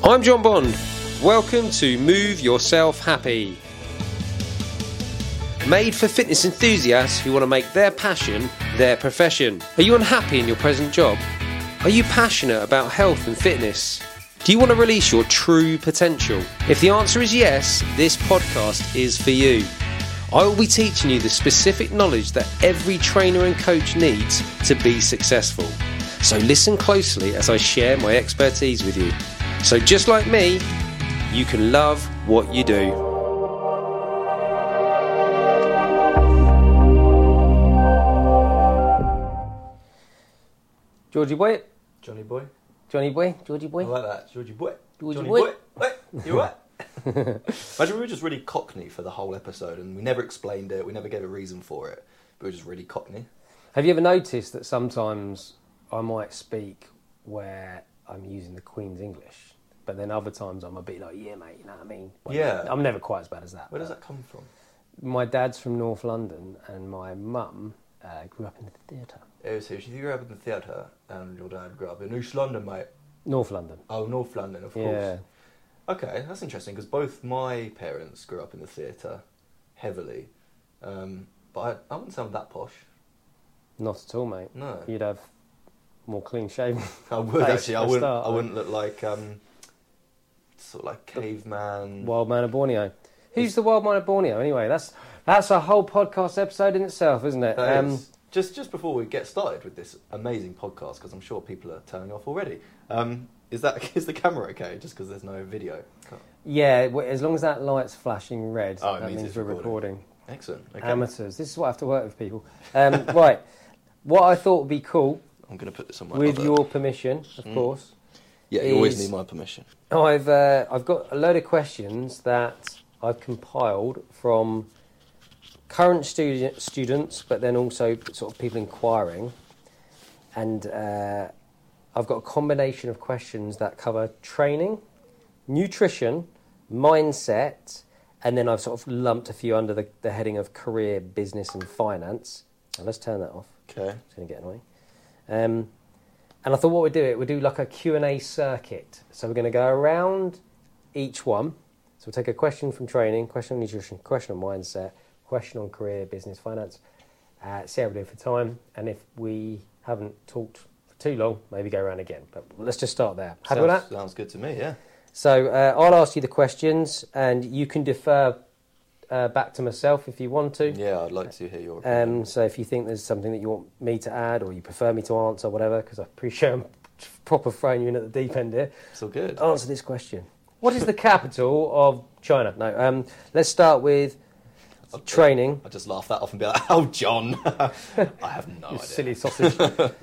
I'm John Bond. Welcome to Move Yourself Happy. Made for fitness enthusiasts who want to make their passion their profession. Are you unhappy in your present job? Are you passionate about health and fitness? Do you want to release your true potential? If the answer is yes, this podcast is for you. I will be teaching you the specific knowledge that every trainer and coach needs to be successful. So listen closely as I share my expertise with you. So just like me, you can love what you do. Georgie boy. Johnny boy. Johnny boy. Georgie boy. I like that. Georgie boy. Georgie Johnny boy. Wait, you right? Imagine we were just really cockney for the whole episode and we never explained it, we never gave a reason for it, but we were just really cockney. Have you ever noticed that sometimes I might speak where I'm using the Queen's English, but then other times I'm a bit like, yeah, mate, you know what I mean? Well, Yeah. I'm never quite as bad as that. Where does that come from? My dad's from North London and my mum grew up in the theatre. Oh, so you grew up in the theatre and your dad grew up in East London, mate. North London. Oh, North London, of Yeah. course. Okay, that's interesting because both my parents grew up in the theatre heavily, but I wouldn't sound that posh. Not at all, mate. No. You'd have more clean shaven. I would face actually. for I a wouldn't. start. I wouldn't look like sort of like caveman. Wild Man of Borneo. Who's the Wild Man of Borneo? Anyway, that's a whole podcast episode in itself, isn't it? That is. Just before we get started with this amazing podcast, because I'm sure people are turning off already. Is the camera okay? Just because there's no video. Yeah, as long as that light's flashing red, Oh, it that means means it's we're recording. recording. Excellent. Okay. Amateurs. This is what I have to work with people. Right. What I thought would be cool, I'm going to put this on my. with other- your permission, of course. Yeah, you always is- need my permission. I've got a load of questions that I've compiled from current students, but then also sort of people inquiring, and I've got a combination of questions that cover training, nutrition, mindset, and then I've sort of lumped a few under the heading of career, business, and finance. Now let's turn that off. Okay. It's going to get annoying. And I thought what we'd do like a Q&A circuit. So we're going to go around each one. So we'll take a question from training, question on nutrition, question on mindset, question on career, business, finance. See how we do for time. And if we haven't talked for too long, maybe go around again. But let's just start there. Happy with that? Sounds good to me. Yeah. So I'll ask you the questions and you can defer back to myself if you want to. Yeah, I'd like to hear your opinion. So if you think there's something that you want me to add or you prefer me to answer, whatever, because I appreciate I'm proper throwing you in at the deep end here. It's all good. Answer this question. What is the capital of China? No, let's start with training. I just laugh that off and be like, "Oh, John, I have no You idea." silly sausage.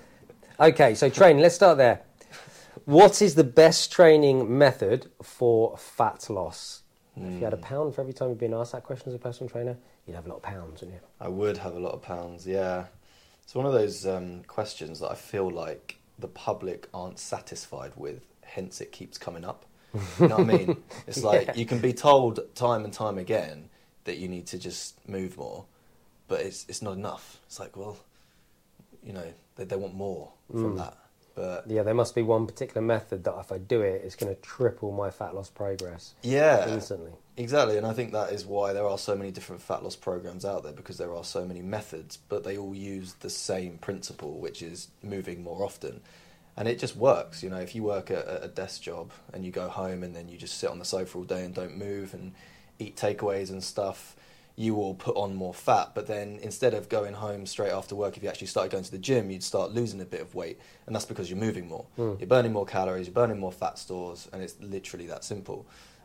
Okay, so training. Let's start there. What is the best training method for fat loss? If you had £1 for every time you've been asked that question as a personal trainer, you'd have a lot of pounds, wouldn't you? I would have a lot of pounds, yeah. It's one of those questions that I feel like the public aren't satisfied with, hence it keeps coming up. You know what I mean? It's like Yeah. you can be told time and time again that you need to just move more, but it's not enough. It's like, well, you know, they want more from that. But Yeah, there must be one particular method that if I do it, it's going to triple my fat loss progress yeah, instantly. exactly, and I think that is why there are so many different fat loss programs out there, because there are so many methods, but they all use the same principle, which is moving more often. And it just works, you know, if you work at a desk job and you go home and then you just sit on the sofa all day and don't move and eat takeaways and stuff, you will put on more fat. But then instead of going home straight after work, if you actually started going to the gym, you'd start losing a bit of weight. And that's because you're moving more. You're burning more calories, you're burning more fat stores, and it's literally that simple.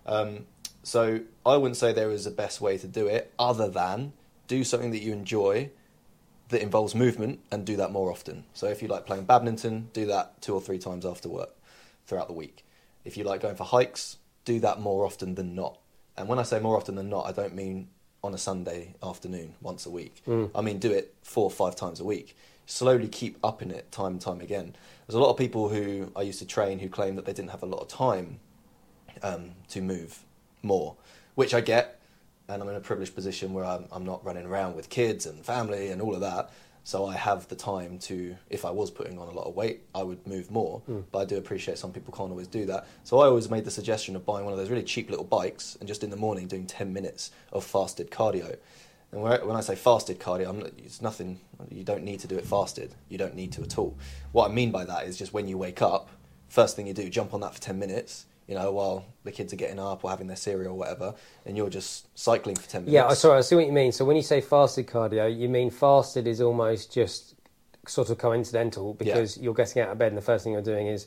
So I wouldn't say there is a best way to do it other than do something that you enjoy that involves movement and do that more often. So if you like playing badminton, do that 2 or 3 times after work throughout the week. If you like going for hikes, do that more often than not. And when I say more often than not, I don't mean on a Sunday afternoon once a week. I mean do it 4 or 5 times a week. Slowly keep upping it time and time again. There's a lot of people who I used to train who claim that they didn't have a lot of time to move more, which I get. And I'm in a privileged position where I'm not running around with kids and family and all of that. So I have the time to, if I was putting on a lot of weight, I would move more. But I do appreciate some people can't always do that. So I always made the suggestion of buying one of those really cheap little bikes and just in the morning doing 10 minutes of fasted cardio. And when I say fasted cardio, it's nothing, you don't need to do it fasted. You don't need to at all. What I mean by that is just when you wake up, first thing you do, jump on that for 10 minutes, while the kids are getting up or having their cereal or whatever, and you're just cycling for 10 minutes. Yeah, sorry, I see what you mean. So when you say fasted cardio, you mean fasted is almost just sort of coincidental because you're getting out of bed and the first thing you're doing is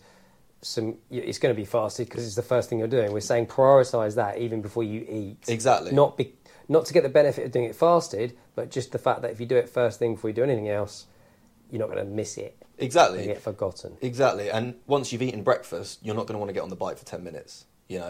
it's going to be fasted because it's the first thing you're doing. We're saying prioritise that even before you eat. Exactly. Not to get the benefit of doing it fasted, but just the fact that if you do it first thing before you do anything else, you're not going to miss it. Exactly. And get forgotten. Exactly. And once you've eaten breakfast, you're not going to want to get on the bike for 10 minutes,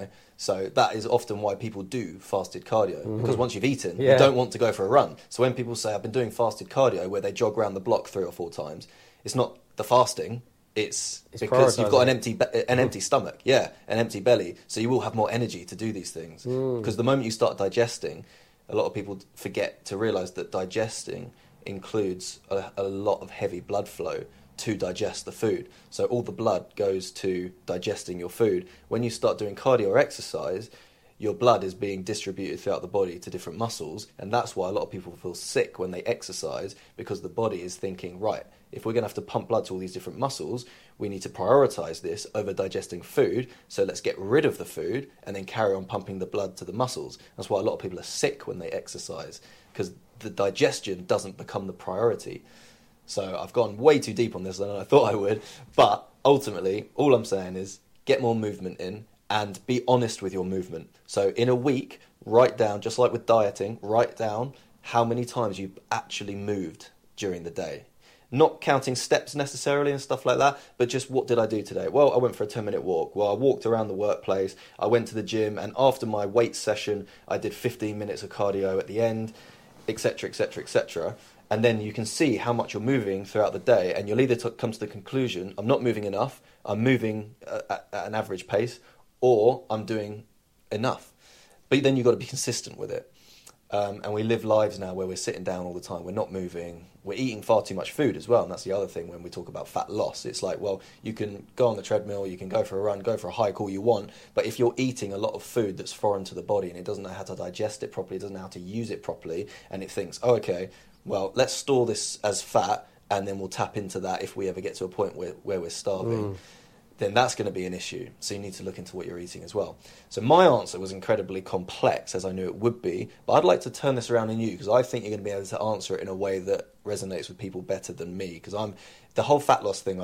So that is often why people do fasted cardio, because once you've eaten, you don't want to go for a run. So when people say, I've been doing fasted cardio, where they jog around the block 3 or 4 times, it's not the fasting, it's because you've got an empty stomach, an empty belly, so you will have more energy to do these things. Because the moment you start digesting, a lot of people forget to realise that digesting includes a lot of heavy blood flow to digest the food. So all the blood goes to digesting your food. When you start doing cardio or exercise, your blood is being distributed throughout the body to different muscles, and that's why a lot of people feel sick when they exercise, because the body is thinking, right, if we're going to have to pump blood to all these different muscles, we need to prioritise this over digesting food, so let's get rid of the food and then carry on pumping the blood to the muscles. That's why a lot of people are sick when they exercise, because the digestion doesn't become the priority. So I've gone way too deep on this than I thought I would, but ultimately, all I'm saying is get more movement in and be honest with your movement. So in a week, write down, just like with dieting, write down how many times you've actually moved during the day. Not counting steps necessarily and stuff like that, but just what did I do today? Well, I went for a 10-minute walk. Well, I walked around the workplace. I went to the gym, and after my weight session, I did 15 minutes of cardio at the end, etc., etc., etc. And then you can see how much you're moving throughout the day, and you'll either come to the conclusion, I'm not moving enough, I'm moving at an average pace, or I'm doing enough. But then you've got to be consistent with it. And we live lives now where we're sitting down all the time, we're not moving, we're eating far too much food as well, and that's the other thing when we talk about fat loss. It's like, well, you can go on the treadmill, you can go for a run, go for a hike, all you want, but if you're eating a lot of food that's foreign to the body and it doesn't know how to digest it properly, it doesn't know how to use it properly, and it thinks, oh, okay, well, let's store this as fat, and then we'll tap into that if we ever get to a point where we're starving. Then that's going to be an issue. So you need to look into what you're eating as well. So my answer was incredibly complex, as I knew it would be, but I'd like to turn this around in you, because I think you're going to be able to answer it in a way that resonates with people better than me, because the whole fat loss thing,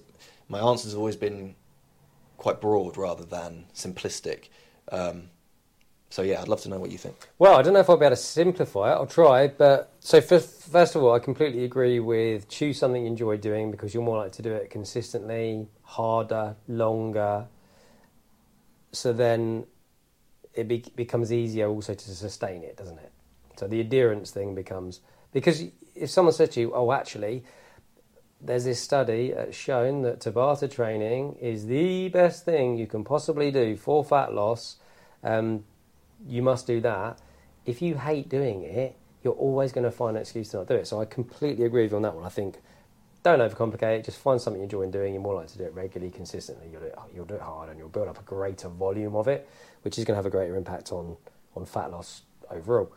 my answers have always been quite broad rather than simplistic. So yeah, I'd love to know what you think. Well, I don't know if I'll be able to simplify it. I'll try. But so first of all, I completely agree with choose something you enjoy doing, because you're more likely to do it consistently, harder, longer. So then it becomes easier also to sustain it, doesn't it? So the adherence thing becomes, because if someone said to you, oh, actually, there's this study that's shown that Tabata training is the best thing you can possibly do for fat loss, you must do that. If you hate doing it, you're always going to find an excuse to not do it. So I completely agree with you on that one. I think don't overcomplicate it. Just find something you enjoy doing. You're more likely to do it regularly, consistently. You'll do it hard, and you'll build up a greater volume of it, which is going to have a greater impact on fat loss overall.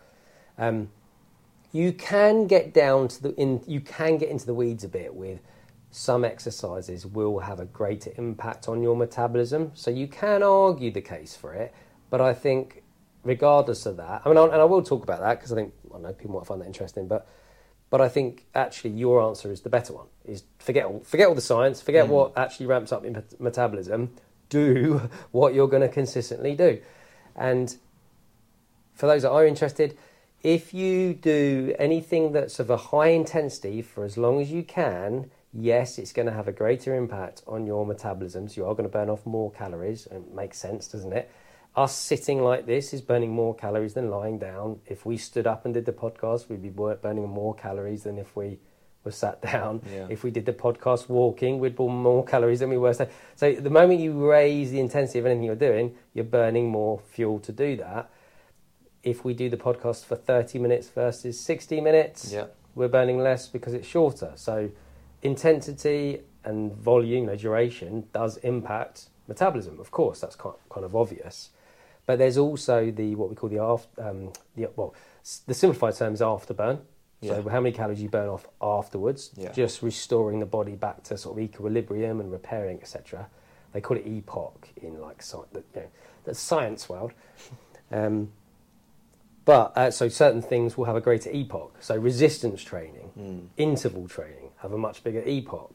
You can get you can get into the weeds a bit with some exercises will have a greater impact on your metabolism. So you can argue the case for it, but I think regardless of that, and I will talk about that because I know people might find that interesting, but I think actually your answer is the better one, is forget all the science, forget what actually ramps up your metabolism, do what you're going to consistently do. And for those that are interested, if you do anything that's of a high intensity for as long as you can, yes, it's going to have a greater impact on your metabolism, so you are going to burn off more calories, and it makes sense, doesn't it? Us sitting like this is burning more calories than lying down. If we stood up and did the podcast, we'd be burning more calories than if we were sat down. Yeah. If we did the podcast walking, we'd burn more calories than we were. So the moment you raise the intensity of anything you're doing, you're burning more fuel to do that. If we do the podcast for 30 minutes versus 60 minutes, we're burning less because it's shorter. So intensity and volume, duration, does impact metabolism. Of course, that's kind of obvious. But there's also what we call the simplified term is afterburn. So how many calories you burn off afterwards, just restoring the body back to sort of equilibrium and repairing, etc. They call it EPOC in the science world. But so certain things will have a greater EPOC. So resistance training, interval training have a much bigger EPOC.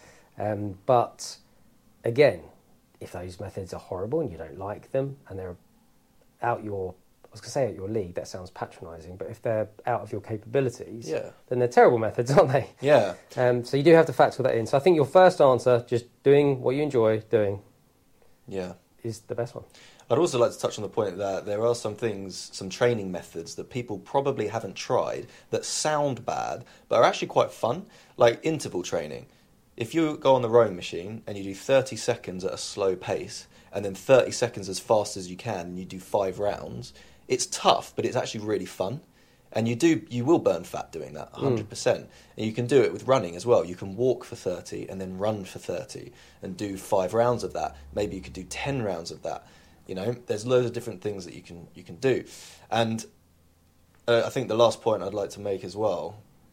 But again, if those methods are horrible and you don't like them and they're out your league, that sounds patronising, but if they're out of your capabilities, then they're terrible methods, aren't they? Yeah. So you do have to factor that in. So I think your first answer, just doing what you enjoy doing, is the best one. I'd also like to touch on the point that there are some things, some training methods that people probably haven't tried that sound bad, but are actually quite fun, like interval training. If you go on the rowing machine and you do 30 seconds at a slow pace and then 30 seconds as fast as you can and you do 5 rounds, it's tough, but it's actually really fun. And you will burn fat doing that, 100%. And you can do it with running as well. You can walk for 30 and then run for 30 and do 5 rounds of that. Maybe you could do 10 rounds of that. There's loads of different things that you can do. And I think the last point I'd like to make as well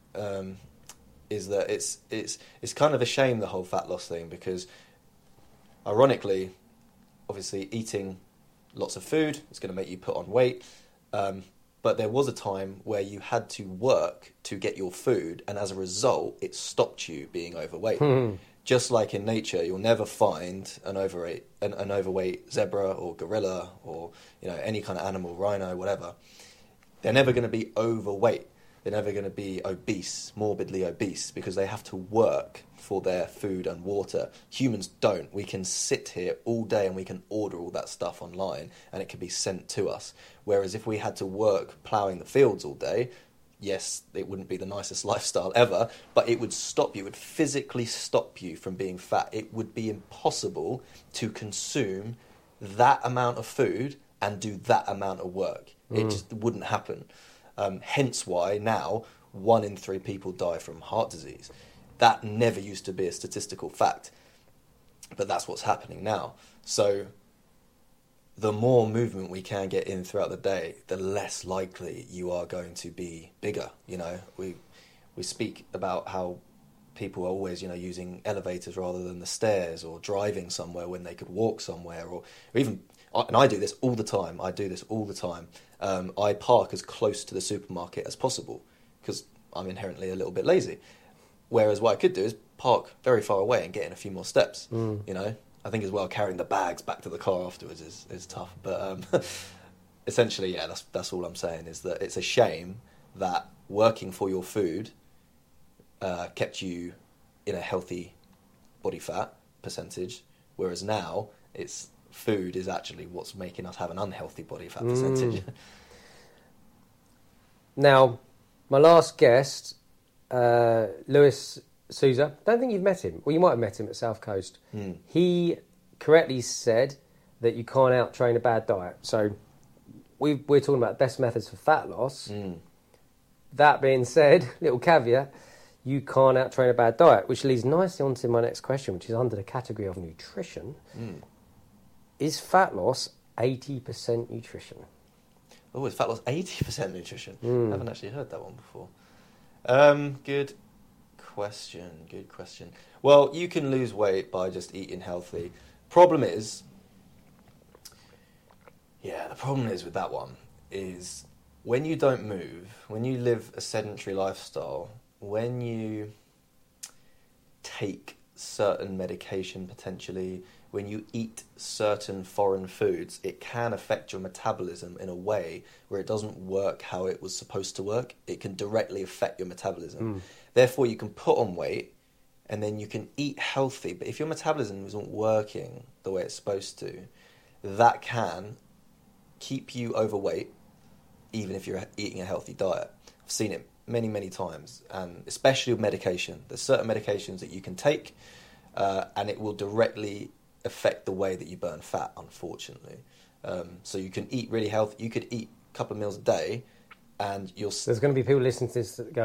is that it's kind of a shame, the whole fat loss thing, because ironically, obviously eating lots of food is going to make you put on weight. But there was a time where you had to work to get your food, and as a result, it stopped you being overweight. Just like in nature, you'll never find an overweight zebra or gorilla or any kind of animal, rhino, whatever. They're never going to be overweight. They're never going to be obese, morbidly obese, because they have to work for their food and water. Humans don't. We can sit here all day and we can order all that stuff online and it can be sent to us. Whereas if we had to work ploughing the fields all day, yes, it wouldn't be the nicest lifestyle ever, but it would stop you. It would physically stop you from being fat. It would be impossible to consume that amount of food and do that amount of work. It just wouldn't happen. Hence why now 1 in 3 people die from heart disease. That never used to be a statistical fact, but that's what's happening now. So the more movement we can get in throughout the day, the less likely you are going to be bigger. We speak about how people are always, using elevators rather than the stairs, or driving somewhere when they could walk somewhere, or even, and I do this all the time. I park as close to the supermarket as possible because I'm inherently a little bit lazy. Whereas what I could do is park very far away and get in a few more steps. I think as well carrying the bags back to the car afterwards is tough. But essentially, that's all I'm saying, is that it's a shame that working for your food kept you in a healthy body fat percentage, whereas now food is actually what's making us have an unhealthy body fat percentage. Now, my last guest, Luis Souza, I don't think you've met him. Well, you might have met him at South Coast. He correctly said that you can't out-train a bad diet. So we're talking about best methods for fat loss. That being said, little caveat, you can't out-train a bad diet, which leads nicely on to my next question, which is under the category of nutrition. Is fat loss 80% nutrition? Oh, is fat loss 80% nutrition? I haven't actually heard that one before. Good question. Well, you can lose weight by just eating healthy. The problem is with that one is when you don't move, when you live a sedentary lifestyle, when you take certain medication potentially, when you eat certain foreign foods, it can affect your metabolism in a way where it doesn't work how it was supposed to work. It can directly affect your metabolism. Therefore, you can put on weight and then you can eat healthy. But if your metabolism isn't working the way it's supposed to, that can keep you overweight even if you're eating a healthy diet. I've seen it many, many times, and especially with medication. There's certain medications that you can take and it will directly affect the way that you burn fat, unfortunately. So you can eat really healthy. You could eat a couple of meals a day and you'll... There's going to be people listening to this going,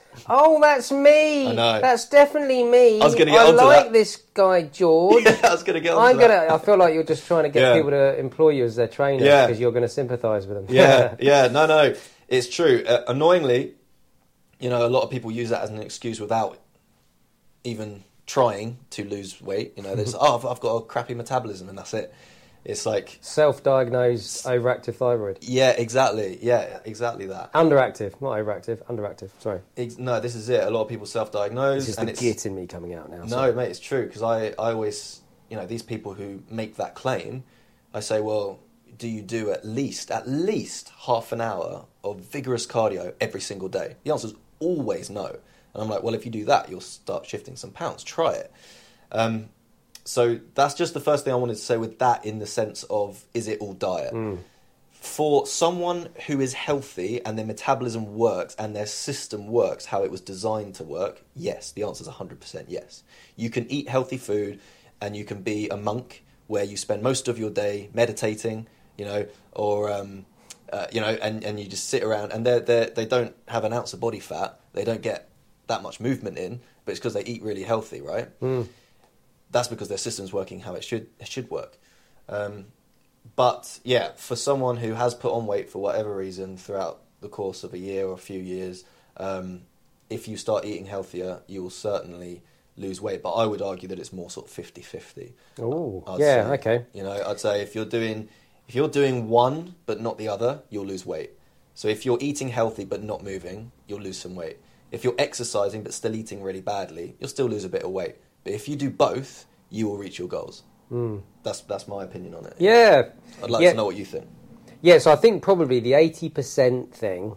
Oh, that's me. I know. That's definitely me. I was going to get onto like that. this guy, George. I was going to get onto that. I feel like you're just trying to get Yeah. people to employ you as their trainer Yeah. because you're going to sympathise with them. Yeah, no, it's true. Annoyingly, a lot of people use that as an excuse without even trying to lose weight. They're just, I've got a crappy metabolism and that's it. It's like... Self-diagnosed overactive thyroid. Yeah, exactly. Yeah, exactly that. Underactive, not overactive. Underactive, sorry. No, this is it. A lot of people self-diagnose. This is the git in me coming out now. No, sorry. mate, it's true. Because I always... these people who make that claim, I say, well, do you do at least half an hour of vigorous cardio every single day? The answer is always no. And I'm like, well, if you do that, you'll start shifting some pounds. Try it. So that's just the first thing I wanted to say with that, in the sense of, is it all diet? For someone who is healthy and their metabolism works and their system works how it was designed to work, yes, the answer is 100% yes. You can eat healthy food and you can be a monk where you spend most of your day meditating, or and you just sit around and they don't have an ounce of body fat, they don't get that much movement in, but it's because they eat really healthy, right? That's because their system's working how it should work. But yeah, for someone who has put on weight for whatever reason throughout the course of a year or a few years, if you start eating healthier, you will certainly lose weight. But I would argue that it's more sort of 50-50. Oh, I'd say, okay. I'd say if you're doing one but not the other, you'll lose weight. So if you're eating healthy but not moving, you'll lose some weight. If you're exercising but still eating really badly, you'll still lose a bit of weight. But if you do both, you will reach your goals. That's my opinion on it. Yeah. I'd like to know what you think. Yeah, so I think probably the 80% thing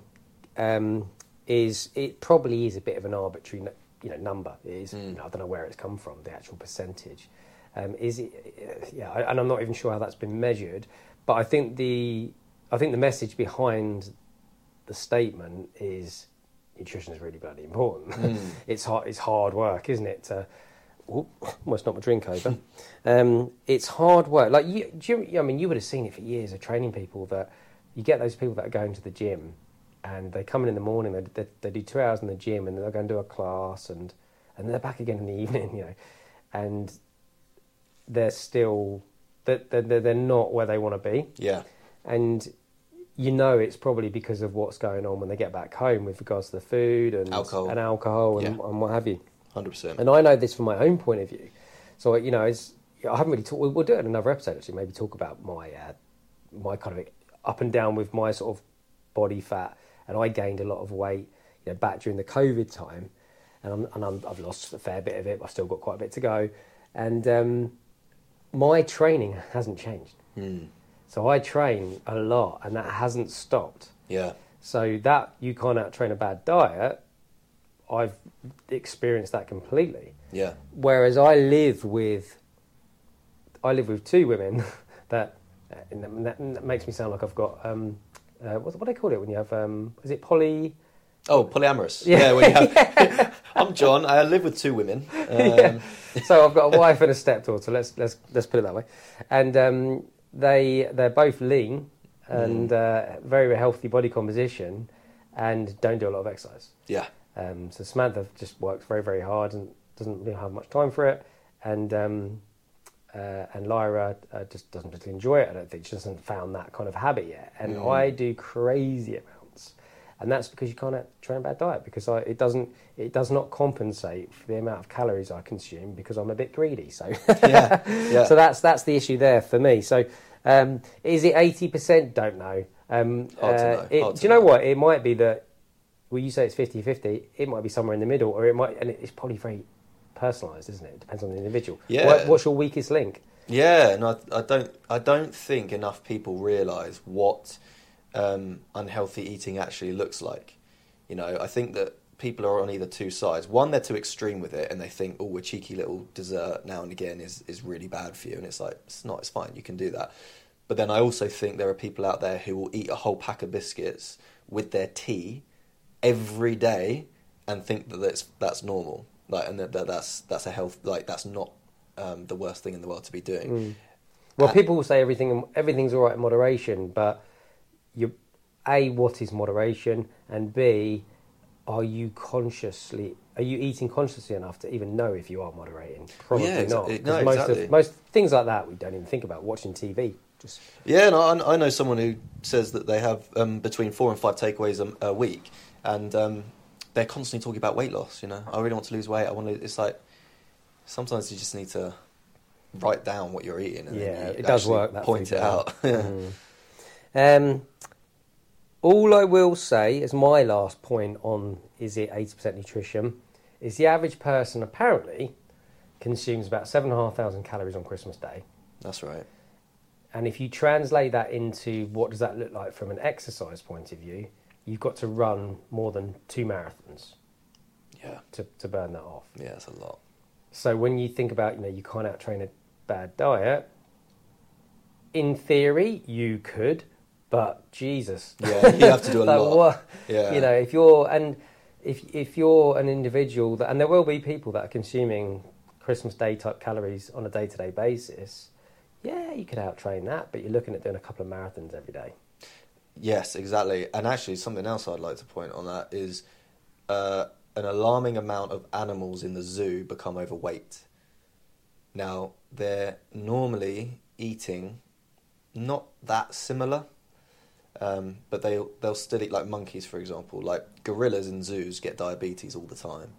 probably is a bit of an arbitrary number. It is, I don't know where it's come from, the actual percentage. Is it? Yeah, and I'm not even sure how that's been measured. But I think the message behind the statement is nutrition is really bloody important. It's hard work, isn't it? Almost knocked my drink over. It's hard work. Like you would have seen it for years of training people, that you get those people that are going to the gym and they come in the morning, they do 2 hours in the gym and they'll go and do a class and they're back again in the evening, and they're still they're not where they want to be. Yeah. And it's probably because of what's going on when they get back home with regards to the food and alcohol and what have you. 100%. And I know this from my own point of view. So, I haven't really talked... We'll do it in another episode, actually, maybe talk about my kind of up and down with my sort of body fat. And I gained a lot of weight, back during the COVID time. And I've lost a fair bit of it, but I've still got quite a bit to go. And my training hasn't changed. So I train a lot, and that hasn't stopped. Yeah. So that you can't out-train a bad diet... I've experienced that completely. Yeah. Whereas I live with 2 women that makes me sound like I've got what do they call it when you have is it poly? Oh, polyamorous. Yeah. When you have, I'm John. I live with 2 women. So I've got a wife and a stepdaughter. Let's put it that way. And they're both lean and very, very healthy body composition and don't do a lot of exercise. Yeah. So Samantha just works very, very hard and doesn't really have much time for it, and Lyra just doesn't particularly enjoy it. I don't think she hasn't found that kind of habit yet. And I do crazy amounts, and that's because you can't train a bad diet, because it does not compensate for the amount of calories I consume because I'm a bit greedy. So so that's the issue there for me. So is it 80%? Don't know. Hard to know. Do you know what? It might be that. Well, you say it's 50-50, it might be somewhere in the middle, or it might, and it's probably very personalised, isn't it? It depends on the individual. Yeah. What's your weakest link? Yeah, no, I don't think enough people realise what unhealthy eating actually looks like. I think that people are on either 2 sides. One, they're too extreme with it, and they think, oh, a cheeky little dessert now and again is really bad for you, and it's like, it's not, it's fine, you can do that. But then I also think there are people out there who will eat a whole pack of biscuits with their tea every day and think that that's normal, like, and that's a health, like, that's not the worst thing in the world to be doing. Well, people will say everything's all right in moderation, but what is moderation, and B, are you eating consciously enough to even know if you are moderating? Probably not. No, exactly. Most things like that we don't even think about. Watching TV, just I know someone who says that they have between 4 and 5 takeaways a week, and they're constantly talking about weight loss. I really want to lose weight. It's like sometimes you just need to write down what you're eating, and then it does work. That point it out. All I will say as my last point on is it 80% nutrition is the average person apparently consumes about 7,500 calories on Christmas Day. That's right. And if you translate that into what does that look like from an exercise point of view, you've got to run more than 2 marathons. Yeah. To burn that off. Yeah, that's a lot. So when you think about, you can't out-train a bad diet, in theory you could, but Jesus. Yeah, you have to do a lot. What, yeah. If you're an individual that, and there will be people that are consuming Christmas Day type calories on a day-to-day basis, you could out-train that, but you're looking at doing a couple of marathons every day. Yes, exactly. And actually something else I'd like to point on that is an alarming amount of animals in the zoo become overweight. Now, they're normally eating not that similar, but they'll still eat, like monkeys, for example. Like gorillas in zoos get diabetes all the time.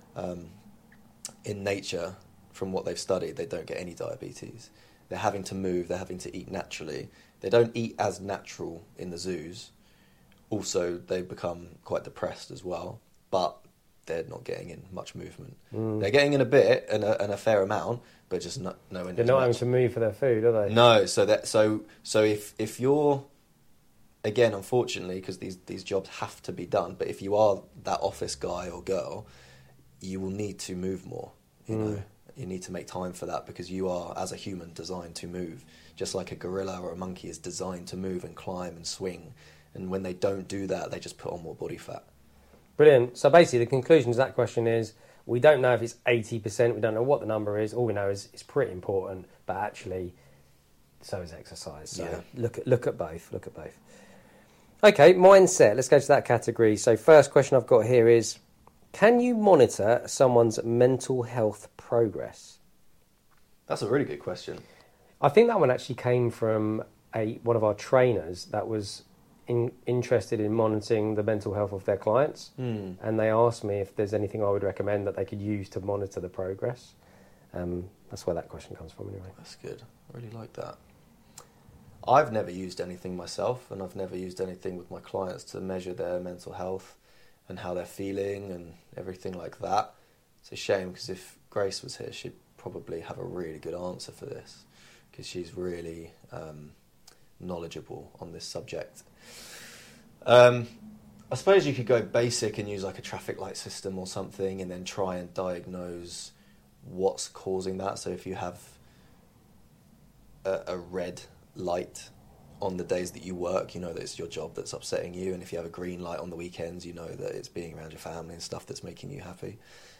In nature, from what they've studied, they don't get any diabetes. They're having to move, they're having to eat naturally. They don't eat as natural in the zoos. Also, they become quite depressed as well, but they're not getting in much movement. They're getting in a bit and a fair amount, but just nowhere near. They're not having to move for their food, are they? No. So if you're, again, unfortunately, because these jobs have to be done, but if you are that office guy or girl, you will need to move more. You need to make time for that because you are, as a human, designed to move. Just like a gorilla or a monkey is designed to move and climb and swing. And when they don't do that, they just put on more body fat. Brilliant. So basically the conclusion to that question is we don't know if it's 80%, we don't know what the number is, all we know is it's pretty important, but actually so is exercise. So look at both. Okay, mindset. Let's go to that category. So first question I've got here is, can you monitor someone's mental health progress? That's a really good question. I think that one actually came from one of our trainers that was interested in monitoring the mental health of their clients, and they asked me if there's anything I would recommend that they could use to monitor the progress. That's where that question comes from anyway. That's good. I really like that. I've never used anything myself, and I've never used anything with my clients to measure their mental health and how they're feeling and everything like that. It's a shame because if Grace was here, she'd probably have a really good answer for this because she's really knowledgeable on this subject. I suppose you could go basic and use like a traffic light system or something and then try and diagnose what's causing that. So if you have a red light on the days that you work, you know that it's your job that's upsetting you, and if you have a green light on the weekends, you know that it's being around your family and stuff that's making you happy.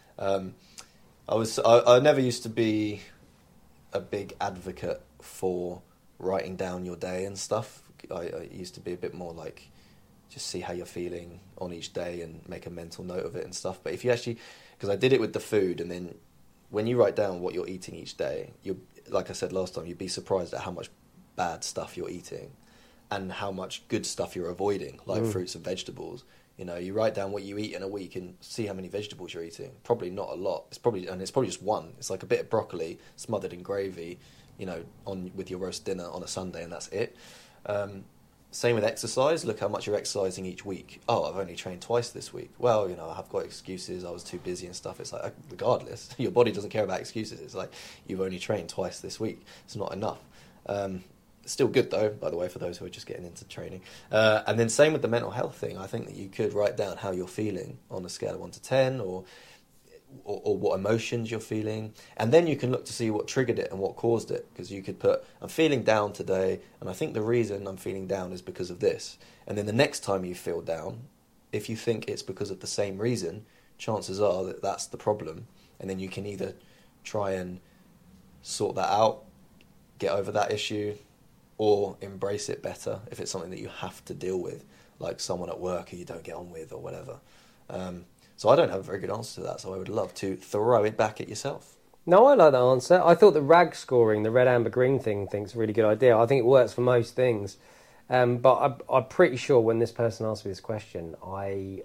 I never used to be a big advocate for writing down your day and stuff. I used to be a bit more like just see how you're feeling on each day and make a mental note of it and stuff. But if you actually, because I did it with the food, and then when you write down what you're eating each day, like I said last time, you'd be surprised at how much bad stuff you're eating and how much good stuff you're avoiding, like fruits and vegetables. You write down what you eat in a week and see how many vegetables you're eating. Probably not a lot. It's probably just one. It's like a bit of broccoli smothered in gravy, with your roast dinner on a Sunday, and that's it. Same with exercise. Look how much you're exercising each week. Oh, I've only trained twice this week. Well, I've got excuses. I was too busy and stuff. It's like, regardless, your body doesn't care about excuses. It's like, you've only trained twice this week. It's not enough. Still good though, by the way, for those who are just getting into training. And then same with the mental health thing. I think that you could write down how you're feeling on a scale of 1 to 10, or what emotions you're feeling, and then you can look to see what triggered it and what caused it, because you could put, I'm feeling down today, and I think the reason I'm feeling down is because of this. And then the next time you feel down, if you think it's because of the same reason, chances are that that's the problem, and then you can either try and sort that out, get over that issue, or embrace it better if it's something that you have to deal with, like someone at work who you don't get on with or whatever. So I don't have a very good answer to that, so I would love to throw it back at yourself. No, I like that answer. I thought the RAG scoring, the red, amber, green thing's a really good idea. I think it works for most things. But I'm pretty sure when this person asked me this question, I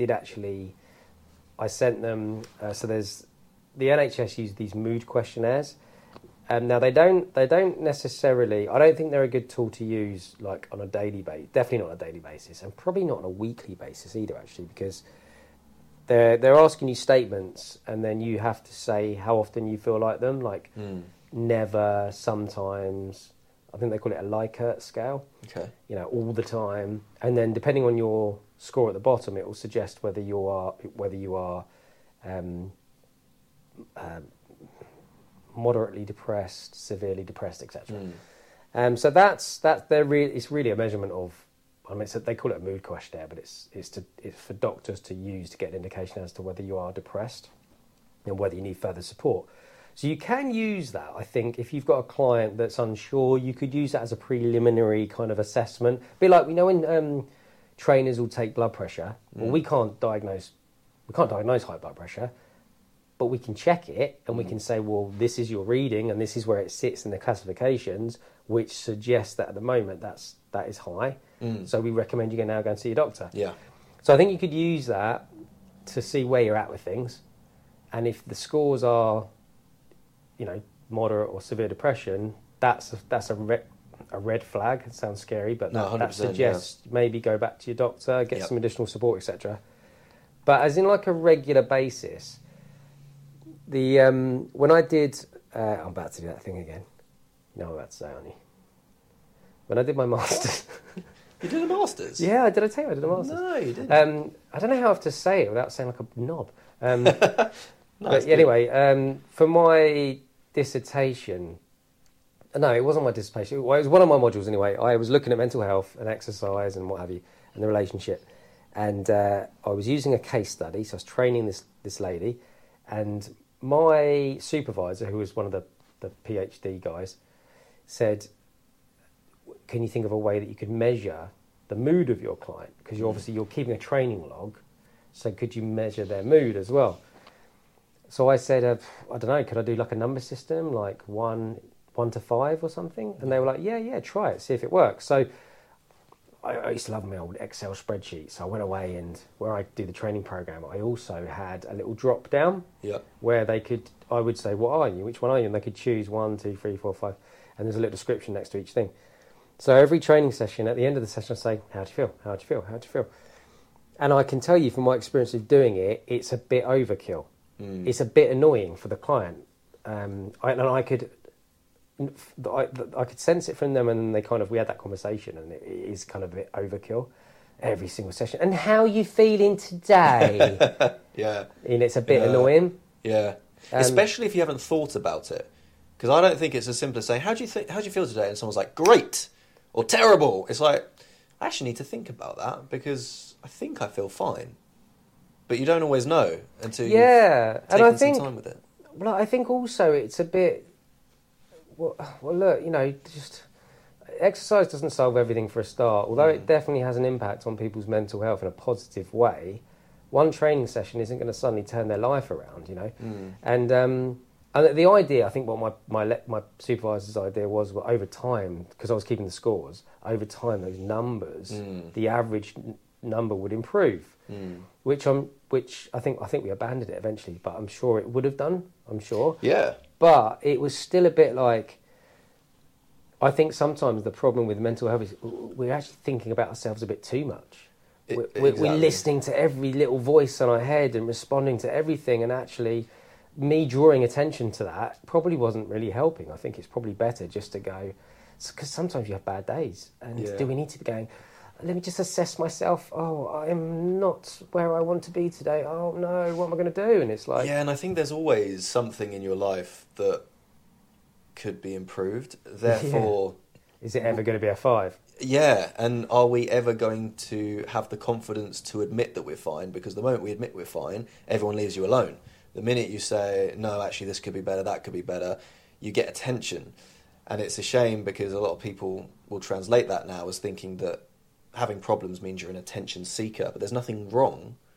sent them, so there's, the NHS use these mood questionnaires. Now they don't necessarily, I don't think they're a good tool to use like on a daily basis, definitely not on a daily basis, and probably not on a weekly basis either actually, because they're asking you statements and then you have to say how often you feel like them, like never, sometimes. I think they call it a Likert scale. Okay. You know, all the time, and then depending on your score at the bottom, it will suggest whether you are moderately depressed, severely depressed, etc. So it's really a measurement of. I mean, they call it a mood questionnaire, but it's for doctors to use to get an indication as to whether you are depressed and whether you need further support. So you can use that, I think, if you've got a client that's unsure, you could use that as a preliminary kind of assessment. A bit like, you know, when trainers will take blood pressure, well, we can't diagnose high blood pressure, but we can check it and we can say, well, this is your reading and this is where it sits in the classifications, which suggests that at the moment that is high. So we recommend you now go and see your doctor. Yeah. So I think you could use that to see where you're at with things. And if the scores are, you know, moderate or severe depression, that's a red flag. It sounds scary, but that suggests maybe go back to your doctor, get some additional support, etc. But as in like a regular basis, when I did, I'm about to do that thing again. No, I'm about to say, aren't you? When I did my masters. You did a masters? Yeah, did I tell you I did a masters? No, you didn't. I don't know how I have to say it without saying like a knob. Nice, but anyway, for my dissertation, no, it wasn't my dissertation. Well, it was one of my modules anyway. I was looking at mental health and exercise and what have you, and the relationship. And I was using a case study, so I was training this lady, and my supervisor, who was one of the PhD guys, said, can you think of a way that you could measure the mood of your client? Because you're keeping a training log, so could you measure their mood as well? So I said, I don't know, could I do like a number system, like 1 to 5 or something? And they were like, yeah, try it, see if it works. So I used to love my old Excel spreadsheet. So I went away, and where I do the training program, I also had a little drop down where I would say, what are you? Which one are you? And they could choose 1, 2, 3, 4, 5. And there's a little description next to each thing. So every training session, at the end of the session, I say, how do you feel? How do you feel? How do you feel? And I can tell you from my experience of doing it, it's a bit overkill. It's a bit annoying for the client. I could sense it from them, and then we had that conversation, and it is kind of a bit overkill every single session. And how are you feeling today? Yeah. And it's a bit annoying. Yeah. Especially if you haven't thought about it. Because I don't think it's as simple as saying, how do you feel today? And someone's like, great or terrible. It's like, I actually need to think about that because I think I feel fine. But you don't always know until you've taken some time with it. Well, I think also it's a bit... Well, look, you know, just... Exercise doesn't solve everything for a start. Although it definitely has an impact on people's mental health in a positive way, one training session isn't going to suddenly turn their life around, you know? And the idea, I think what my supervisor's idea was, well, over time, because I was keeping the scores, over time those numbers, the average number would improve, which I think we abandoned it eventually, but I'm sure it would have done, I'm sure. Yeah. But it was still a bit like, I think sometimes the problem with mental health is we're actually thinking about ourselves a bit too much. We're listening to every little voice in our head and responding to everything, and actually me drawing attention to that probably wasn't really helping. I think it's probably better just to go, because sometimes you have bad days, and do we need to be going, let me just assess myself, I'm not where I want to be today, oh no, what am I going to do? And it's like... Yeah, and I think there's always something in your life that could be improved, therefore... Is it ever going to be a 5? Yeah, and are we ever going to have the confidence to admit that we're fine? Because the moment we admit we're fine, everyone leaves you alone. The minute you say, no, actually this could be better, that could be better, you get attention. And it's a shame because a lot of people will translate that now as thinking that having problems means you're an attention seeker, but there's nothing wrong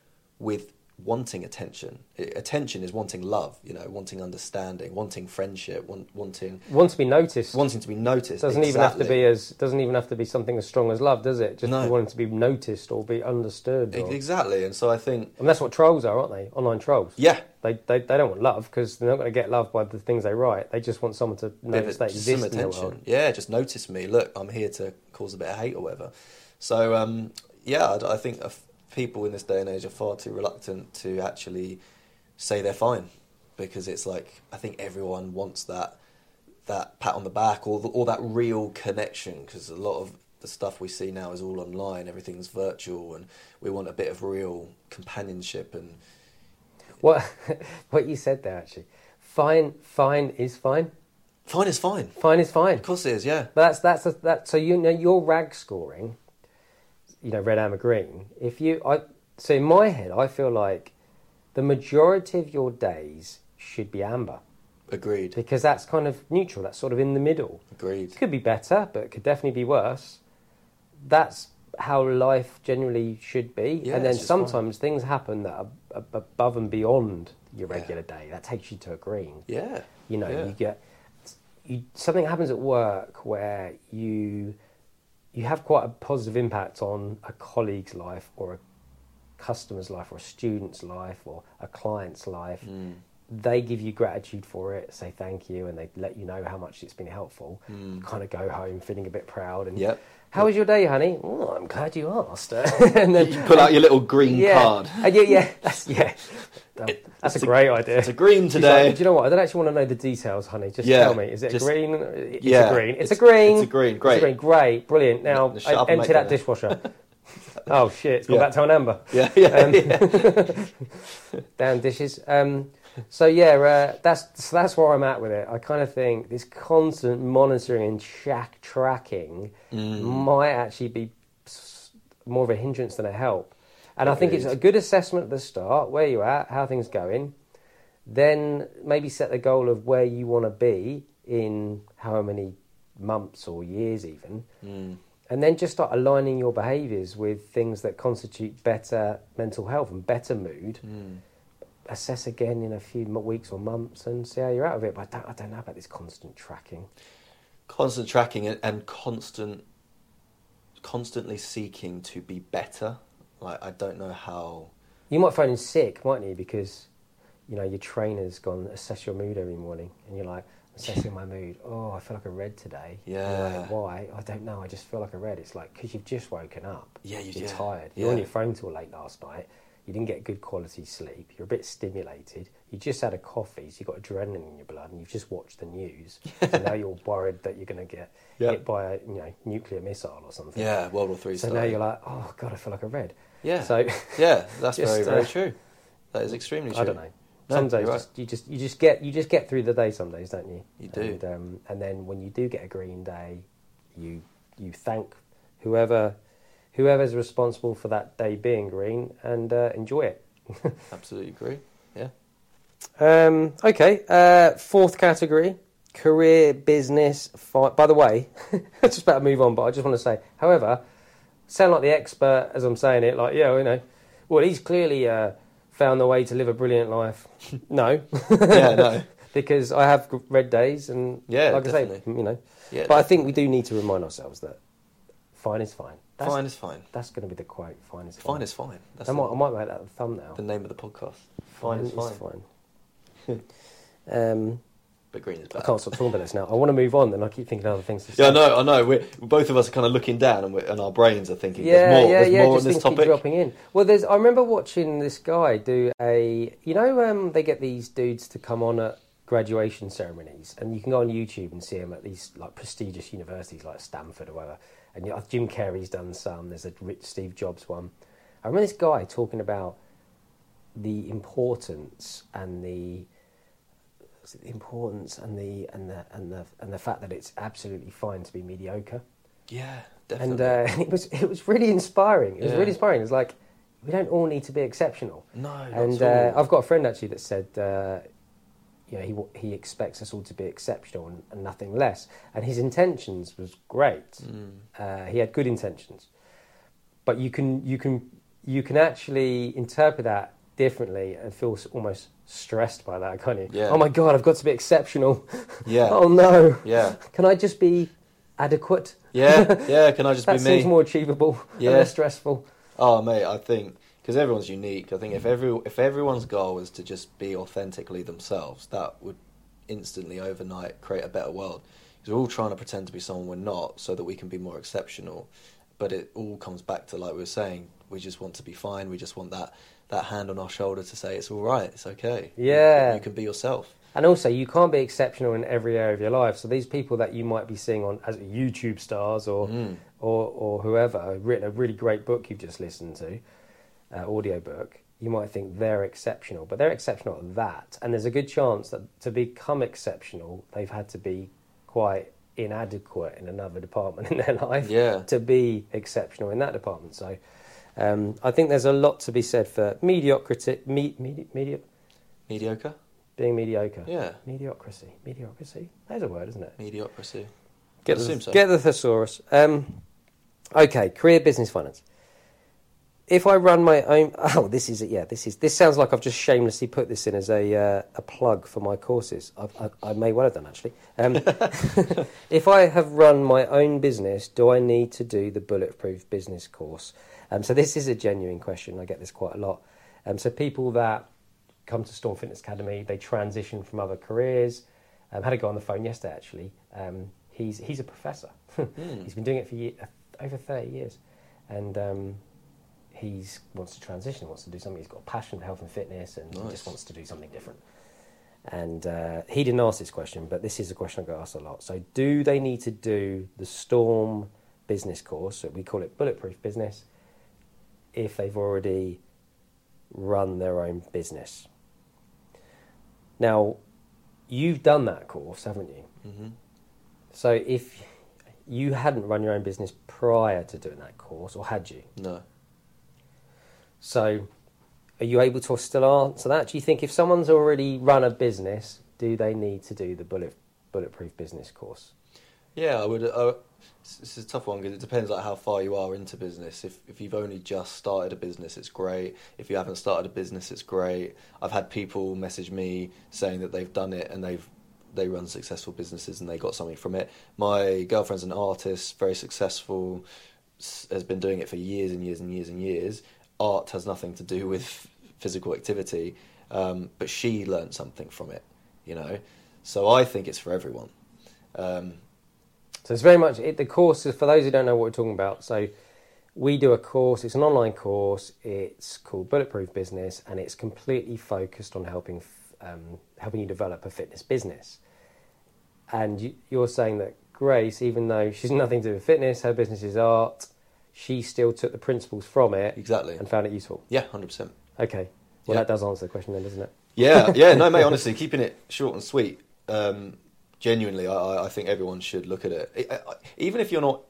with wanting attention. Attention is wanting love, wanting understanding, wanting friendship, wanting Want to be noticed. wanting to be noticed. Doesn't even have to be something as strong as love, does it? Just No. wanting to be noticed or be understood. Exactly, and so I think, And that's what trolls are, aren't they? Online trolls. yeah, They don't want love because they're not going to get love by the things they write. They just want someone to notice they just some exist in the attention. world. Yeah, just notice me. Look, I'm here to cause a bit of hate or whatever. So, I think people in this day and age are far too reluctant to actually say they're fine, because it's like, I think everyone wants that pat on the back or that real connection, because a lot of the stuff we see now is all online, everything's virtual, and we want a bit of real companionship. And What you said there, actually, fine is fine. fine is fine. Fine is fine. Of course it is, yeah. But so your rag scoring, red, amber, green. So in my head, I feel like the majority of your days should be amber, Agreed. because that's kind of neutral. That's sort of in the middle. Agreed. It could be better, but it could definitely be worse. That's how life generally should be. Yeah, and then it's just sometimes things happen that are above and beyond your regular day. That takes you to a green. Yeah. Yeah. Something happens at work where you have quite a positive impact on a colleague's life or a customer's life or a student's life or a client's life. They give you gratitude for it, say thank you, and they let you know how much it's been helpful. You kind of go home feeling a bit proud. And Yep. How was your day, honey? Oh, I'm glad you asked. And then You pull out your little green card. And that's a great idea. It's a green She's today. like, do you know what? I don't actually want to know the details, honey. Just Yeah, tell me. Is it a green? It's yeah, a green. It's a green. It's a green. Great. It's a green. Great. Brilliant. Now, Shut up and empty make that dinner. dishwasher. Oh, shit. It's gone Yeah. back to an amber. Yeah. Damn dishes. That's where I'm at with it. I kind of think this constant monitoring and tracking might actually be more of a hindrance than a help. And I think it's a good assessment at the start, where you're at, how things going. Then maybe set the goal of where you want to be in how many months or years even. And then just start aligning your behaviours with things that constitute better mental health and better mood. Assess again in a few weeks or months and see how you're out of it. But I don't know about this constant tracking. Constant tracking and constantly seeking to be better. Like, I don't know how. You might phone in sick, mightn't you? Because, your trainer's gone, assess your mood every morning. And you're like, assessing my mood. Oh, I feel like I read today. Yeah. Like, why? I don't know. I just feel like I read. It's like, because you've just woken up. Yeah, You're tired. You're on your phone till late last night. You didn't get good quality sleep. You're a bit stimulated. You just had a coffee, so you've got adrenaline in your blood, and you've just watched the news. So now you're worried that you're going to get hit by a nuclear missile or something. Yeah, World War III. So now you're like, oh God, I feel like I read. Yeah. So yeah, that's just, very, very true. That is extremely true. I don't know. No, Some days right. you just get through the day. Some days, don't you? You do. And then when you do get a green day, you thank whoever's responsible for that day being green and enjoy it. Absolutely agree. Yeah. Okay. Fourth category: career, business. By the way, I'm just about to move on, but I just want to say, however, sound like the expert as I'm saying it. Like, well, he's clearly found the way to live a brilliant life. No. Yeah, no. Because I have red days, and like definitely. I say, Yeah, but I think we do need to remind ourselves that fine is fine. Fine is fine. That's going to be the quote. Fine is fine. Fine is fine. That's I might make that the thumbnail. the name of the podcast. Fine is fine. But green is I bad. can't stop talking about this now. I want to move on, and I keep thinking of other things to say. Yeah, I know. We're both of us are kind of looking down, and our brains are thinking, Yeah, there's more just on this keep topic. dropping in. Well, I remember watching this guy do they get these dudes to come on at graduation ceremonies, and you can go on YouTube and see them at these like prestigious universities like Stanford or whatever. And Jim Carrey's done some. There's a rich Steve Jobs one. I remember this guy talking about the importance and the fact that it's absolutely fine to be mediocre. Yeah, definitely. And it was really inspiring. It was really inspiring. It's like, we don't all need to be exceptional. No, not And at all. I've got a friend actually that said, he expects us all to be exceptional and nothing less. And his intentions was great. He had good intentions, but you can actually interpret that differently and feel almost stressed by that, can't you? Yeah. Oh my God, I've got to be exceptional. Yeah. Oh no. Yeah. Can I just be adequate? Yeah. Can I just That be seems me? more achievable and Yeah. less stressful. Oh, mate, I think because everyone's unique. I think if everyone's goal was to just be authentically themselves, that would instantly overnight create a better world. Because we're all trying to pretend to be someone we're not, so that we can be more exceptional. But it all comes back to, like we were saying, we just want to be fine. We just want that hand on our shoulder to say it's all right, it's okay. Yeah. You can be yourself. And also, you can't be exceptional in every area of your life. So these people that you might be seeing on as YouTube stars or whoever have written a really great book you've just listened to, audio book, you might think they're exceptional, but they're exceptional at that. And there's a good chance that to become exceptional, they've had to be quite inadequate in another department in their life to be exceptional in that department. So I think there's a lot to be said for mediocrity. Mediocre? Being mediocre. Yeah. Mediocrity. There's a word, isn't it? Mediocrity. Get I assume so. the thesaurus. Okay, career, business, finance. If I run my own... Oh, this sounds like I've just shamelessly put this in as a plug for my courses. I may well have done, actually. If I have run my own business, do I need to do the Bulletproof Business course? So this is a genuine question. I get this quite a lot. So people that come to Storm Fitness Academy, they transition from other careers. Had a guy on the phone yesterday, actually. He's a professor. He's been doing it for over 30 years. And... he wants to transition, wants to do something. He's got a passion for health and fitness, and he just wants to do something different. And he didn't ask this question, but this is a question I get asked a lot. So do they need to do the Storm business course, so we call it Bulletproof Business, if they've already run their own business? Now, you've done that course, haven't you? Mm-hmm. So if you hadn't run your own business prior to doing that course, or had you? No. So, are you able to still answer that? Do you think if someone's already run a business, do they need to do the Bulletproof Business course? Yeah, I would. This is a tough one because it depends like how far you are into business. If you've only just started a business, it's great. If you haven't started a business, it's great. I've had people message me saying that they've done it and they run successful businesses and they got something from it. My girlfriend's an artist, very successful, has been doing it for years and years and years and years. Art has nothing to do with physical activity, but she learned something from it, you know. So I think it's for everyone. So it's very much the course is for those who don't know what we're talking about. So we do a course. It's an online course. It's called Bulletproof Business, and it's completely focused on helping you develop a fitness business. And you're saying that Grace, even though she's nothing to do with fitness, her business is art. She still took the principles from it and found it useful. Yeah, 100%. Okay. Well, that does answer the question then, doesn't it? Yeah. No, mate, honestly, keeping it short and sweet. Genuinely, I think everyone should look at it. Even if you're not...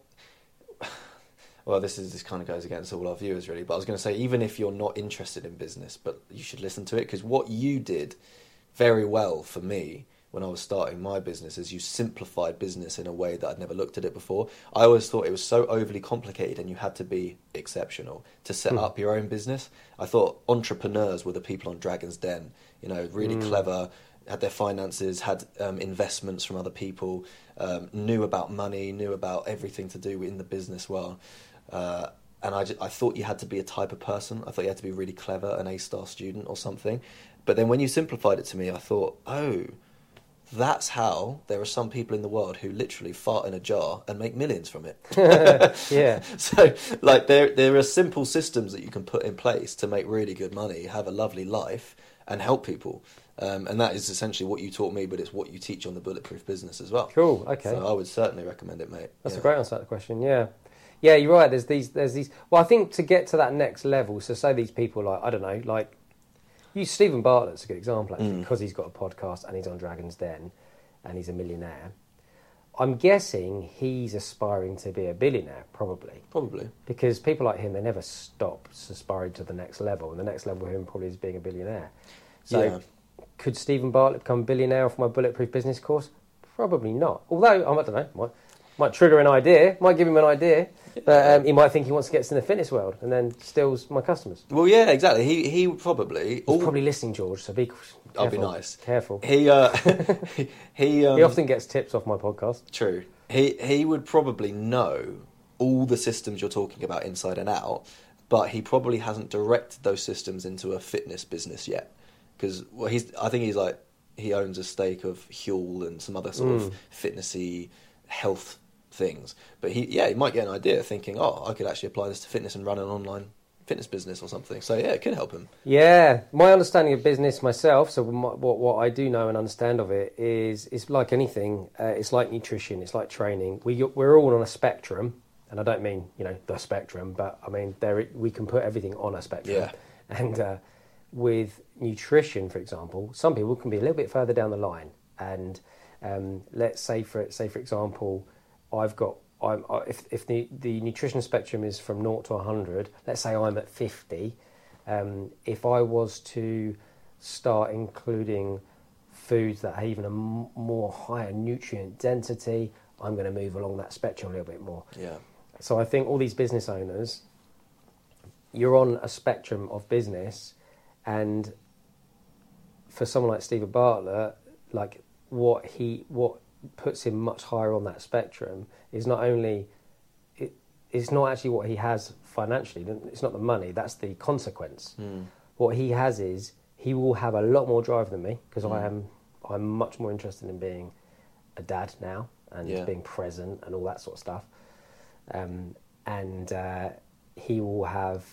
Well, this kind of goes against all our viewers, really. But I was going to say, even if you're not interested in business, but you should listen to it. Because what you did very well for me when I was starting my business is you simplified business in a way that I'd never looked at it before. I always thought it was so overly complicated and you had to be exceptional to set up your own business. I thought entrepreneurs were the people on Dragon's Den, you know, really clever, had their finances, had investments from other people, knew about money, knew about everything to do in the business world. And I thought you had to be a type of person. I thought you had to be really clever, an A-star student or something. But then when you simplified it to me, I thought, oh... that's how there are some people in the world who literally fart in a jar and make millions from it. Yeah. So, like, there are simple systems that you can put in place to make really good money, have a lovely life, and help people. And that is essentially what you taught me, but it's what you teach on the Bulletproof Business as well. Cool. Okay. So I would certainly recommend it, mate. That's a great answer to the question. Yeah. Yeah, you're right. There's these. Well, I think to get to that next level. So, say these people like I don't know, like. Stephen Bartlett's a good example, actually, because he's got a podcast and he's on Dragon's Den and he's a millionaire. I'm guessing he's aspiring to be a billionaire, probably. Probably. Because people like him, they never stop aspiring to the next level, and the next level for him probably is being a billionaire. So could Stephen Bartlett become a billionaire off my Bulletproof Business course? Probably not. Although, I don't know, Might trigger an idea, might give him an idea, but he might think he wants to get into the fitness world and then steals my customers. Well, yeah, exactly. He would probably... He's probably listening, George, so be careful. I'll be nice. Careful. He often gets tips off my podcast. True. He would probably know all the systems you're talking about inside and out, but he probably hasn't directed those systems into a fitness business yet. Because I think he owns a stake of Huel and some other sort of fitnessy health things. But he might get an idea thinking, oh, I could actually apply this to fitness and run an online fitness business or something. So yeah, it could help him. Yeah, my understanding of business myself, so what I do know and understand of it is it's like anything. It's like nutrition, it's like training. We're all on a spectrum, and I don't mean the spectrum, but I mean we can put everything on a spectrum. Yeah. And with nutrition, for example, some people can be a little bit further down the line, and let's say for example, if the nutrition spectrum is from 0 to 100, let's say I'm at 50, if I was to start including foods that have even a more higher nutrient density, I'm going to move along that spectrum a little bit more. Yeah. So I think all these business owners, you're on a spectrum of business, and for someone like Stephen Bartlett, like what puts him much higher on that spectrum is not only it's not actually what he has financially. It's not the money, that's the consequence. What he has is he will have a lot more drive than me, because I'm much more interested in being a dad now and being present and all that sort of stuff, and he will have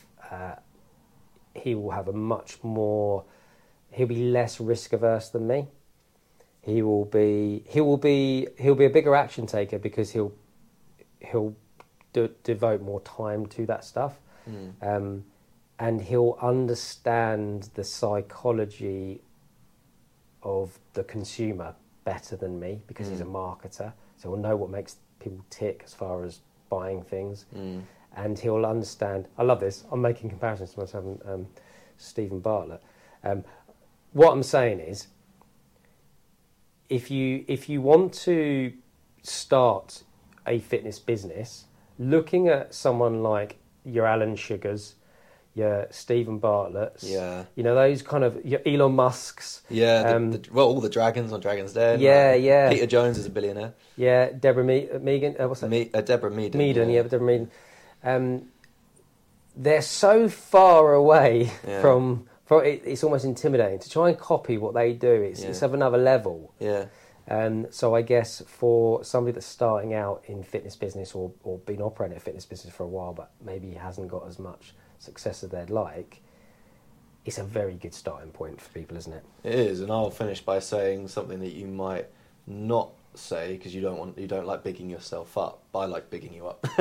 a much more, he'll be less risk averse than me. He'll be a bigger action taker, because he'll devote more time to that stuff, and he'll understand the psychology of the consumer better than me, because he's a marketer. So he'll know what makes people tick as far as buying things, and he'll understand. I love this. I'm making comparisons to myself and Stephen Bartlett. What I'm saying is, if you want to start a fitness business, looking at someone like your Alan Sugars, your Stephen Bartletts, those kind of your Elon Musks, all the dragons on Dragon's Den. Peter Jones is a billionaire. Yeah, Deborah Meagan. What's that? Deborah Meaden. Deborah Meaden. They're so far away from. It's almost intimidating to try and copy what they do. It's of another level. Yeah. So I guess for somebody that's starting out in fitness business or been operating a fitness business for a while, but maybe hasn't got as much success as they'd like, it's a very good starting point for people, isn't it? It is, and I'll finish by saying something that you might not say because you don't like bigging yourself up. But I like bigging you up.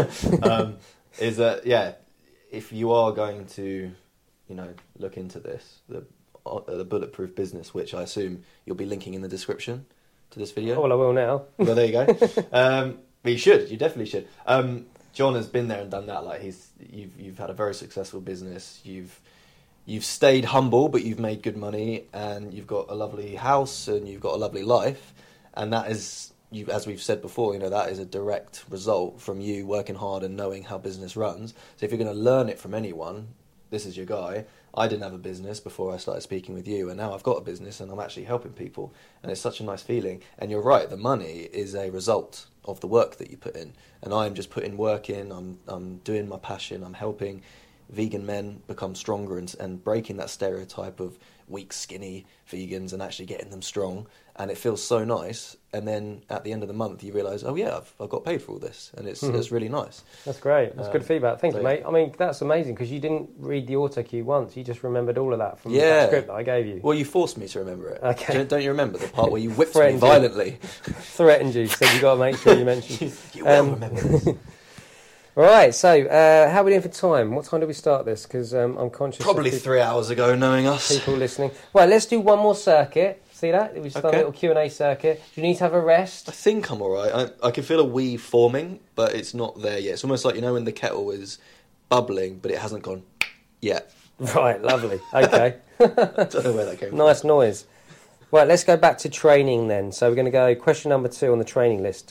Is that if you are going to look into this, the Bulletproof Business, which I assume you'll be linking in the description to this video. Oh, well, I will now. Well, there you go. But you definitely should. John has been there and done that. Like you've had a very successful business. You've stayed humble, but you've made good money, and you've got a lovely house, and you've got a lovely life, and that is, as we've said before, that is a direct result from you working hard and knowing how business runs. So if you're going to learn it from anyone, this is your guy. I didn't have a business before I started speaking with you, and now I've got a business and I'm actually helping people, and it's such a nice feeling. And you're right, the money is a result of the work that you put in, and I'm just putting work in. I'm doing my passion. I'm helping vegan men become stronger and breaking that stereotype of weak, skinny vegans and actually getting them strong. And it feels so nice. And then at the end of the month, you realise, oh yeah, I've got paid for all this, and it's really nice. That's great. That's good feedback. Thank you, mate. I mean, that's amazing, because you didn't read the auto cue once. You just remembered all of that from the script that I gave you. Well, you forced me to remember it. Okay. Don't you remember the part where you whipped me violently? Threatened you. Said you got to make sure you mention. You will remember this. Right, so how are we doing for time? What time do we start this? Because I'm conscious. Probably 3 hours ago, knowing us. People listening. Well, let's do one more circuit. See that? We've done a little Q&A circuit. Do you need to have a rest? I think I'm all right. I can feel a wee forming, but it's not there yet. It's almost like, when the kettle is bubbling, but it hasn't gone yet. Right, lovely. Okay. I don't know where that came from. Nice noise. Right, let's go back to training then. So we're going to go question number 2 on the training list.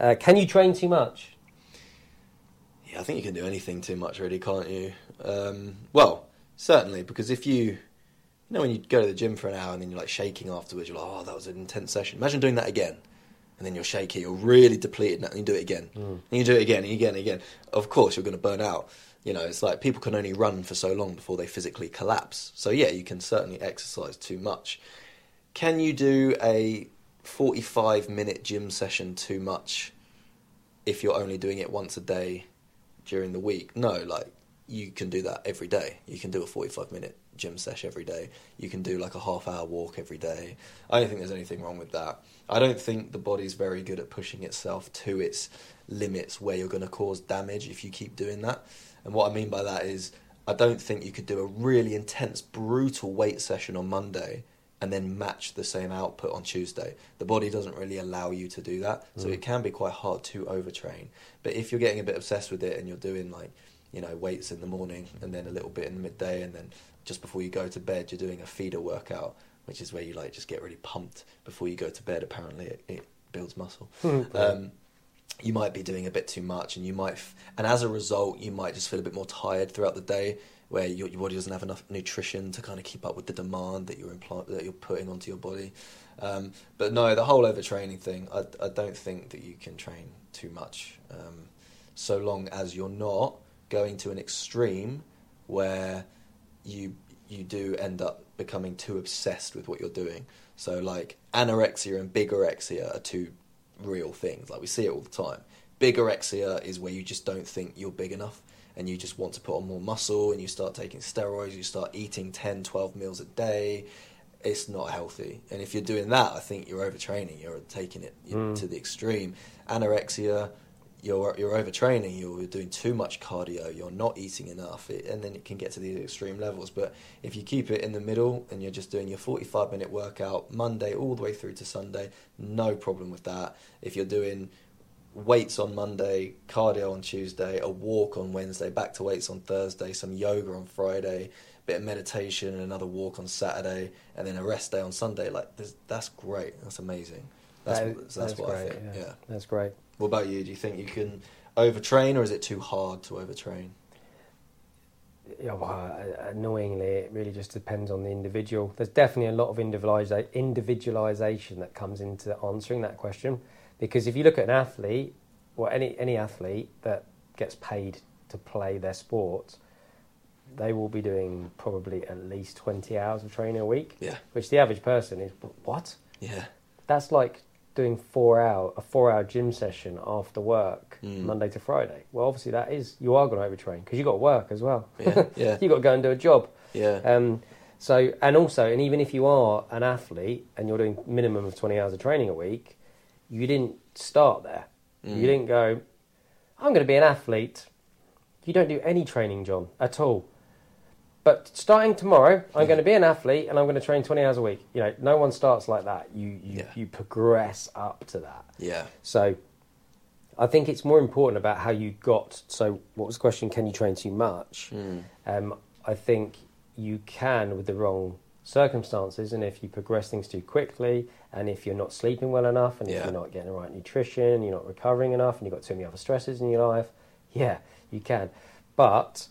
Can you train too much? Yeah, I think you can do anything too much, really, can't you? Well, certainly, because if you know, when you go to the gym for an hour and then you're like shaking afterwards, you're like, oh, that was an intense session. Imagine doing that again, and then you're shaky, you're really depleted, and you do it again, and you do it again, and again, and again. Of course, you're going to burn out. You know, it's like people can only run for so long before they physically collapse. So yeah, you can certainly exercise too much. Can you do a 45-minute gym session too much if you're only doing it once a day during the week? No, like, you can do that every day. You can do a 45-minute gym session every day. You can do like a half-hour walk every day. I don't think there's anything wrong with that. I don't think the body's very good at pushing itself to its limits where you're going to cause damage if you keep doing that. And what I mean by that is, I don't think you could do a really intense, brutal weight session on Monday and then match the same output on Tuesday. The body doesn't really allow you to do that, so it can be quite hard to overtrain. But if you're getting a bit obsessed with it and you're doing, like, you know, weights in the morning and then a little bit in the midday, and then just before you go to bed you're doing a feeder workout, which is where you like just get really pumped before you go to bed. Apparently it builds muscle. You might be doing a bit too much, and you might and as a result you might just feel a bit more tired throughout the day, where your body doesn't have enough nutrition to kind of keep up with the demand that you're putting onto your body. But no, the whole overtraining thing, I don't think that you can train too much, so long as you're not going to an extreme where you do end up becoming too obsessed with what you're doing. So like anorexia and bigorexia are two real things. Like, we see it all the time. Bigorexia is where you just don't think you're big enough and you just want to put on more muscle, and you start taking steroids, you start eating 10, 12 meals a day. It's not healthy. And if you're doing that, I think you're overtraining. You're taking it to the extreme. Anorexia, you're overtraining, you're doing too much cardio, you're not eating enough, and then it can get to these extreme levels. But if you keep it in the middle and you're just doing your 45-minute workout Monday all the way through to Sunday, no problem with that. If you're doing weights on Monday, cardio on Tuesday, a walk on Wednesday, back to weights on Thursday, some yoga on Friday, bit of meditation and another walk on Saturday, and then a rest day on Sunday, like, that's great. That's amazing. That's what great, I think. Yeah, that's great. What about you? Do you think you can overtrain, or is it too hard to overtrain? Yeah, well, annoyingly, it really just depends on the individual. There's definitely a lot of individualisation that comes into answering that question, because if you look at an athlete, or any athlete that gets paid to play their sport, they will be doing probably at least 20 hours of training a week. Yeah. Which the average person is, what? Yeah. That's like doing a 4-hour gym session after work, Monday to Friday. Well, obviously you are going to overtrain, because you've got to work as well. Yeah, yeah. You've got to go and do a job. Yeah. So, and even if you are an athlete and you're doing minimum of 20 hours of training a week, you didn't start there. You didn't go, I'm going to be an athlete. You don't do any training, John, at all. But starting tomorrow, I'm going to be an athlete and I'm going to train 20 hours a week. You know, no one starts like that. You progress up to that. Yeah. So I think it's more important about how you got. So what was the question? Can you train too much? I think you can with the wrong circumstances, and if you progress things too quickly, and if you're not sleeping well enough, and if you're not getting the right nutrition, you're not recovering enough, and you've got too many other stresses in your life, yeah, you can. But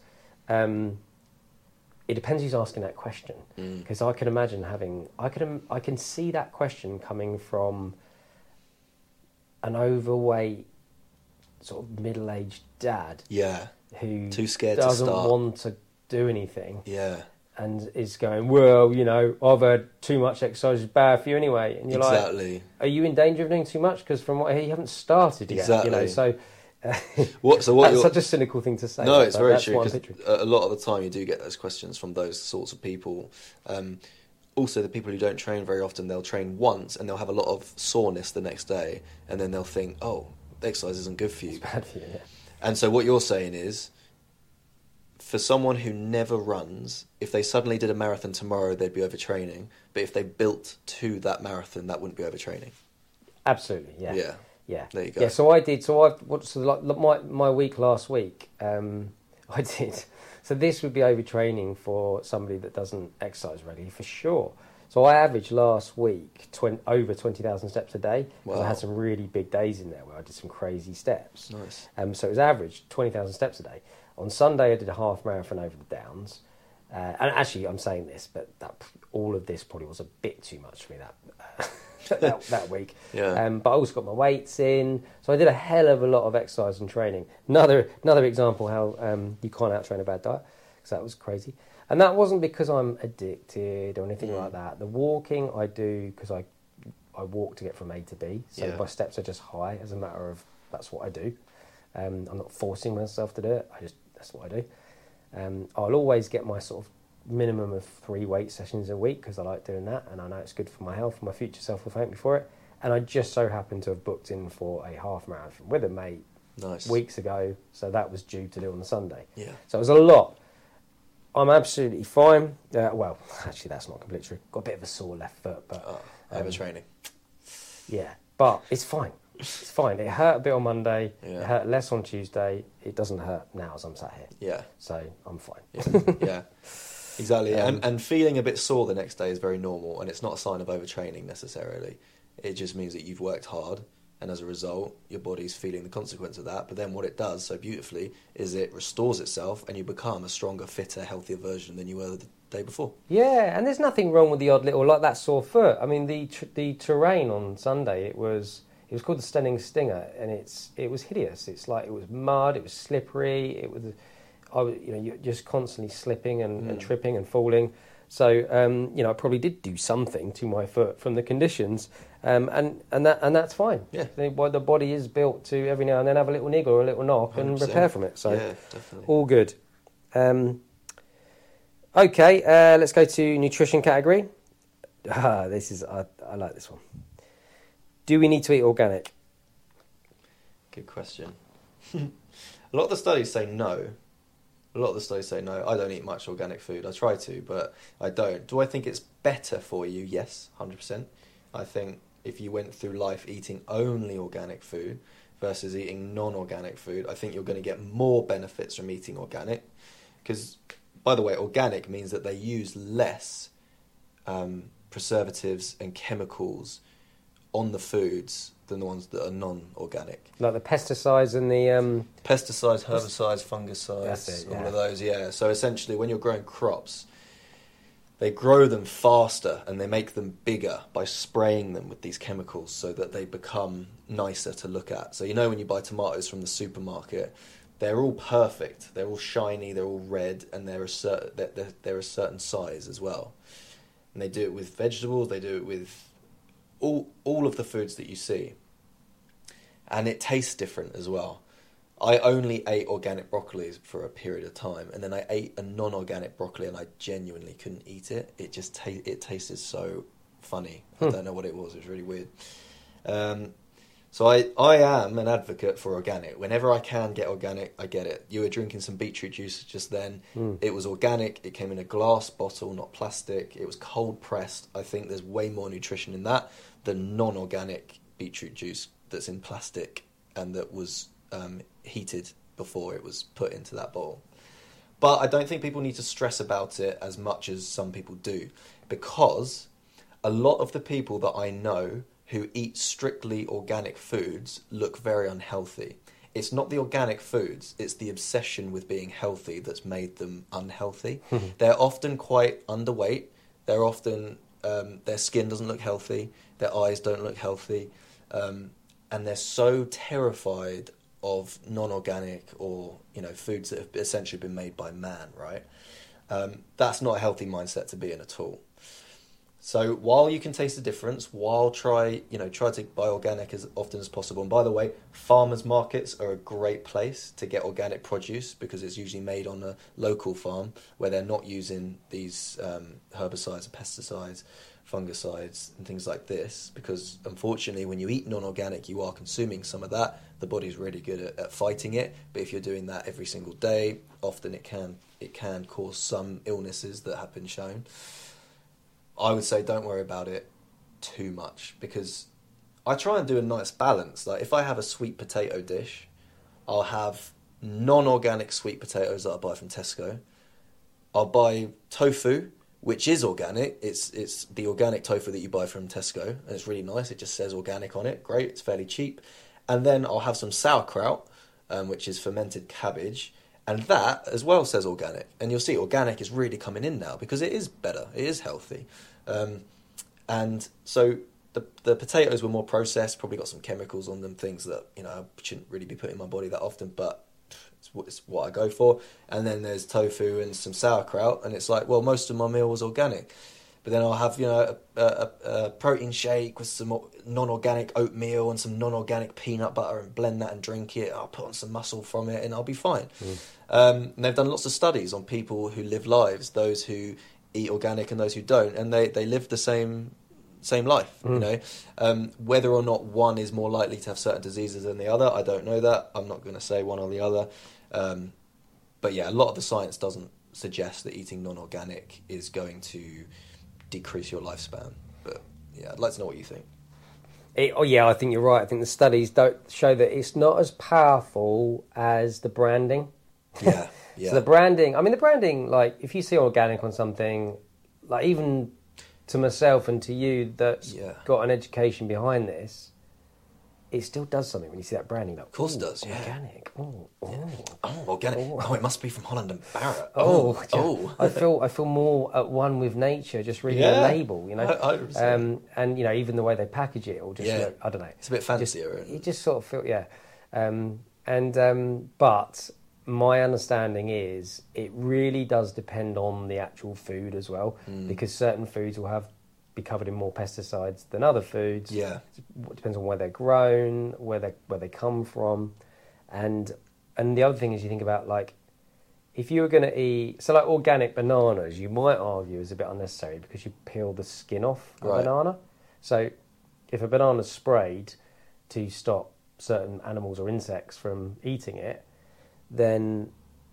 it depends who's asking that question, because I can imagine I can see that question coming from an overweight, sort of middle-aged dad, who too scared doesn't to start. want to do anything, and is going, well, you know, I've heard too much exercise is bad for you anyway, and you're like, are you in danger of doing too much? Because from what I hear, you haven't started yet, you know, so. That's such a cynical thing to say. No, it's very true. A lot of the time, you do get those questions from those sorts of people. Also, the people who don't train very often, they'll train once and they'll have a lot of soreness the next day, and then they'll think, "Oh, exercise isn't good for you." It's bad for you. Yeah. And so, what you're saying is, for someone who never runs, if they suddenly did a marathon tomorrow, they'd be overtraining. But if they built to that marathon, that wouldn't be overtraining. Absolutely. Yeah. Yeah. Yeah. There you go. Yeah, so I did. So my week last week, I did. So this would be overtraining for somebody that doesn't exercise regularly, for sure. So I averaged last week over 20,000 steps a day, because I Wow. had some really big days in there where I did some crazy steps. Nice. So it was average 20,000 steps a day. On Sunday I did a half marathon over the Downs. And actually I'm saying this, but all of this probably was a bit too much for me that week. Yeah. But I also got my weights in. So I did a hell of a lot of exercise and training. Another example how you can't out-train a bad diet, because that was crazy. And that wasn't because I'm addicted or anything like that. The walking I do because I walk to get from A to B. So Yeah. my steps are just high as a matter of that's what I do. I'm not forcing myself to do it. That's what I do. I'll always get my sort of minimum of 3 weight sessions a week because I like doing that, and I know it's good for my health. My future self will thank me for it. And I just so happen to have booked in for a half marathon with a mate Nice. weeks ago, so that was due to do on the Sunday. Yeah. So it was a lot. I'm absolutely fine. Well, actually, that's not completely true. Got a bit of a sore left foot, but Overtraining. yeah, but it's fine. It's fine. It hurt a bit on Monday. Yeah. It hurt less on Tuesday. It doesn't hurt now as I'm sat here. Yeah. So I'm fine. Yeah. Yeah. Exactly. And feeling a bit sore the next day is very normal, and it's not a sign of overtraining necessarily. It just means that you've worked hard, and as a result, your body's feeling the consequence of that. But then what it does so beautifully is it restores itself, and you become a stronger, fitter, healthier version than you were the day before. Yeah, and there's nothing wrong with the odd little, like that sore foot. I mean, the terrain on Sunday, it was called the Stenning Stinger, and it was hideous. It's like it was mud, it was slippery, you're just constantly slipping and tripping and falling. So I probably did do something to my foot from the conditions, and that's fine. Yeah. The body is built to every now and then have a little niggle or a little knock 100%. and repair from it. So yeah, definitely. all good. Okay, let's go to nutrition category. I like this one. Do we need to eat organic? Good question. A lot of the studies say no. I don't eat much organic food. I try to, but I don't. Do I think it's better for you? Yes, 100%. I think if you went through life eating only organic food versus eating non-organic food, I think you're going to get more benefits from eating organic. Because, by the way, organic means that they use less preservatives and chemicals on the foods than the ones that are non-organic. Like the pesticides and the... Pesticides, herbicides, fungicides, That's it, yeah. all of those, yeah. So essentially, when you're growing crops, they grow them faster and they make them bigger by spraying them with these chemicals so that they become nicer to look at. So when you buy tomatoes from the supermarket, they're all perfect. They're all shiny, they're all red, and they're a certain size as well. And they do it with vegetables, they do it with all of the foods that you see. And it tastes different as well. I only ate organic broccoli for a period of time, and then I ate a non-organic broccoli, and I genuinely couldn't eat it. It just it tasted so funny. I don't know what it was. It was really weird. So I am an advocate for organic. Whenever I can get organic, I get it. You were drinking some beetroot juice just then. It was organic. It came in a glass bottle, not plastic. It was cold pressed. I think there's way more nutrition in that than non-organic beetroot juice that's in plastic and that was heated before it was put into that bowl. But I don't think people need to stress about it as much as some people do, because a lot of the people that I know who eat strictly organic foods look very unhealthy. It's not the organic foods, it's the obsession with being healthy that's made them unhealthy. They're often quite underweight. They're often, their skin doesn't look healthy, their eyes don't look healthy, and they're so terrified of non-organic or foods that have essentially been made by man, right? That's not a healthy mindset to be in at all. So while you can taste the difference, try to buy organic as often as possible. And by the way, farmers markets are a great place to get organic produce because it's usually made on a local farm where they're not using these herbicides, pesticides, fungicides and things like this, because unfortunately when you eat non-organic you are consuming some of that. The body's really good at fighting it, but if you're doing that every single day, often it can cause some illnesses that have been shown. I would say don't worry about it too much, because I try and do a nice balance. Like if I have a sweet potato dish, I'll have non-organic sweet potatoes that I buy from Tesco. I'll buy tofu, which is organic. It's the organic tofu that you buy from Tesco, and it's really nice. It just says organic on it. Great, it's fairly cheap. And then I'll have some sauerkraut, which is fermented cabbage, and that as well says organic. And you'll see organic is really coming in now because it is better, it is healthy. And so the potatoes were more processed, probably got some chemicals on them, things that, you know, I shouldn't really be putting in my body that often, but it's what I go for. And then there's tofu and some sauerkraut, and it's like, well, most of my meal was organic. But then I'll have, you know, a protein shake with some non-organic oatmeal and some non-organic peanut butter and blend that and drink it. I'll put on some muscle from it and I'll be fine. And they've done lots of studies on people who live lives, those who eat organic and those who don't, and they live the same life, you know. Whether or not one is more likely to have certain diseases than the other, I don't know that. I'm not going to say one or the other. But yeah, a lot of the science doesn't suggest that eating non-organic is going to decrease your lifespan. But yeah, I'd like to know what you think. I think you're right. I think the studies don't show that it's not as powerful as the branding. Yeah. So the branding, like if you see organic on something, like even to myself and to you that's got an education behind this, it still does something when you see that branding. Like, of course it does, yeah. Organic. Organic. Oh, it must be from Holland and Barrett. I feel more at one with nature just reading the label, you know. 100%. And you know, even the way they package it, or just look, I don't know. It's a bit fancier. You just sort of feel, but my understanding is it really does depend on the actual food as well, because certain foods will be covered in more pesticides than other foods. Yeah, it depends on where they're grown, where they come from, and the other thing is you think about, like, if you were going to eat, so like organic bananas, you might argue is a bit unnecessary because you peel the skin off a banana. So if a banana's sprayed to stop certain animals or insects from eating it, then